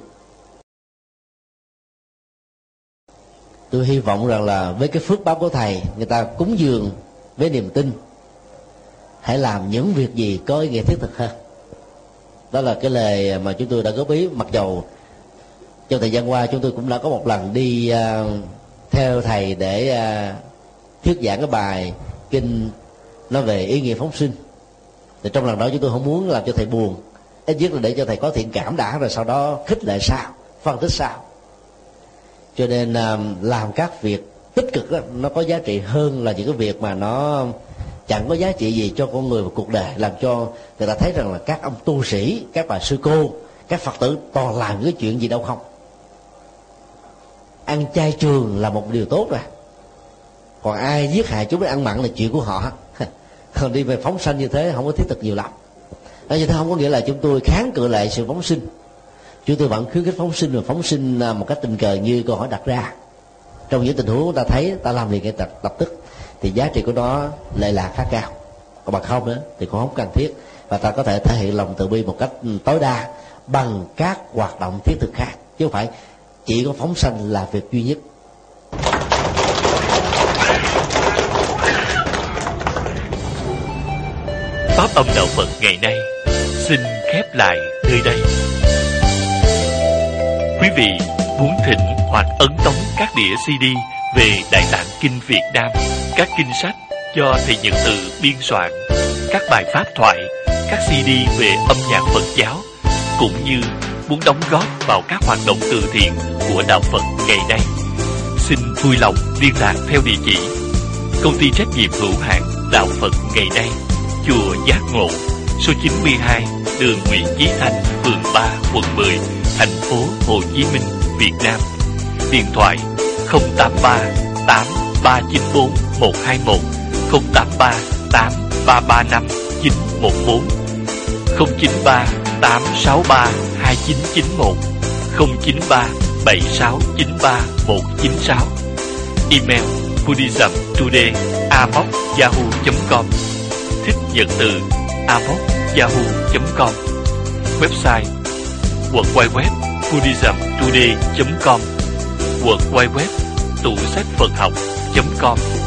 Tôi hy vọng rằng là với cái phước báo của thầy, người ta cúng dường với niềm tin, hãy làm những việc gì có ý nghĩa thiết thực hơn. Đó là cái lời mà chúng tôi đã góp ý. Mặc dầu trong thời gian qua chúng tôi cũng đã có một lần đi theo thầy để thuyết giảng cái bài kinh nói về ý nghĩa phóng sinh, thì trong lần đó chúng tôi không muốn làm cho thầy buồn, ít nhất là để cho thầy có thiện cảm đã, rồi sau đó khích lệ sau, phân tích sau. Cho nên làm các việc tích cực đó, nó có giá trị hơn là những cái việc mà nó chẳng có giá trị gì cho con người và cuộc đời, làm cho người ta thấy rằng là các ông tu sĩ, các bà sư cô, các Phật tử toàn làm cái chuyện gì đâu không. Ăn chay trường là một điều tốt rồi, còn ai giết hại chúng để ăn mặn là chuyện của họ. Còn đi về phóng sanh như thế không có thiết thực nhiều lắm. Đó, như thế không có nghĩa là chúng tôi kháng cự lại sự phóng sinh. Chúng tôi vẫn khuyến khích phóng sinh, và phóng sinh một cách tình cờ như câu hỏi đặt ra. Trong những tình huống ta thấy, ta làm liền ngay lập tức, thì giá trị của nó lệ lạc khá cao. Còn bằng không nữa thì cũng không cần thiết, và ta có thể thể hiện lòng từ bi một cách tối đa bằng các hoạt động thiết thực khác, chứ không phải chỉ có phóng sanh là việc duy nhất. Pháp âm đạo Phật ngày nay xin khép lại nơi đây. Quý vị muốn thỉnh hoặc ấn tống các đĩa CD về Đại Tạng Kinh Việt Nam, các kinh sách do thầy Nhật Từ biên soạn, các bài pháp thoại, các CD về âm nhạc Phật giáo, cũng như muốn đóng góp vào các hoạt động từ thiện của đạo Phật ngày nay, xin vui lòng liên lạc theo địa chỉ Công ty trách nhiệm hữu hạn Đạo Phật ngày nay, chùa Giác Ngộ, số 92, đường Nguyễn Chí Thanh, phường 3, quận 10, thành phố Hồ Chí Minh, Việt Nam. Điện thoại 083 8394 121, 083 8335 914, 093 863 2991, 093 7693 196. Email buddhismtoday@yahoo.com, thích Nhật Từ @yahoo.com. Website www.buddhismtoday.com, www.tủ sách Phật học.com.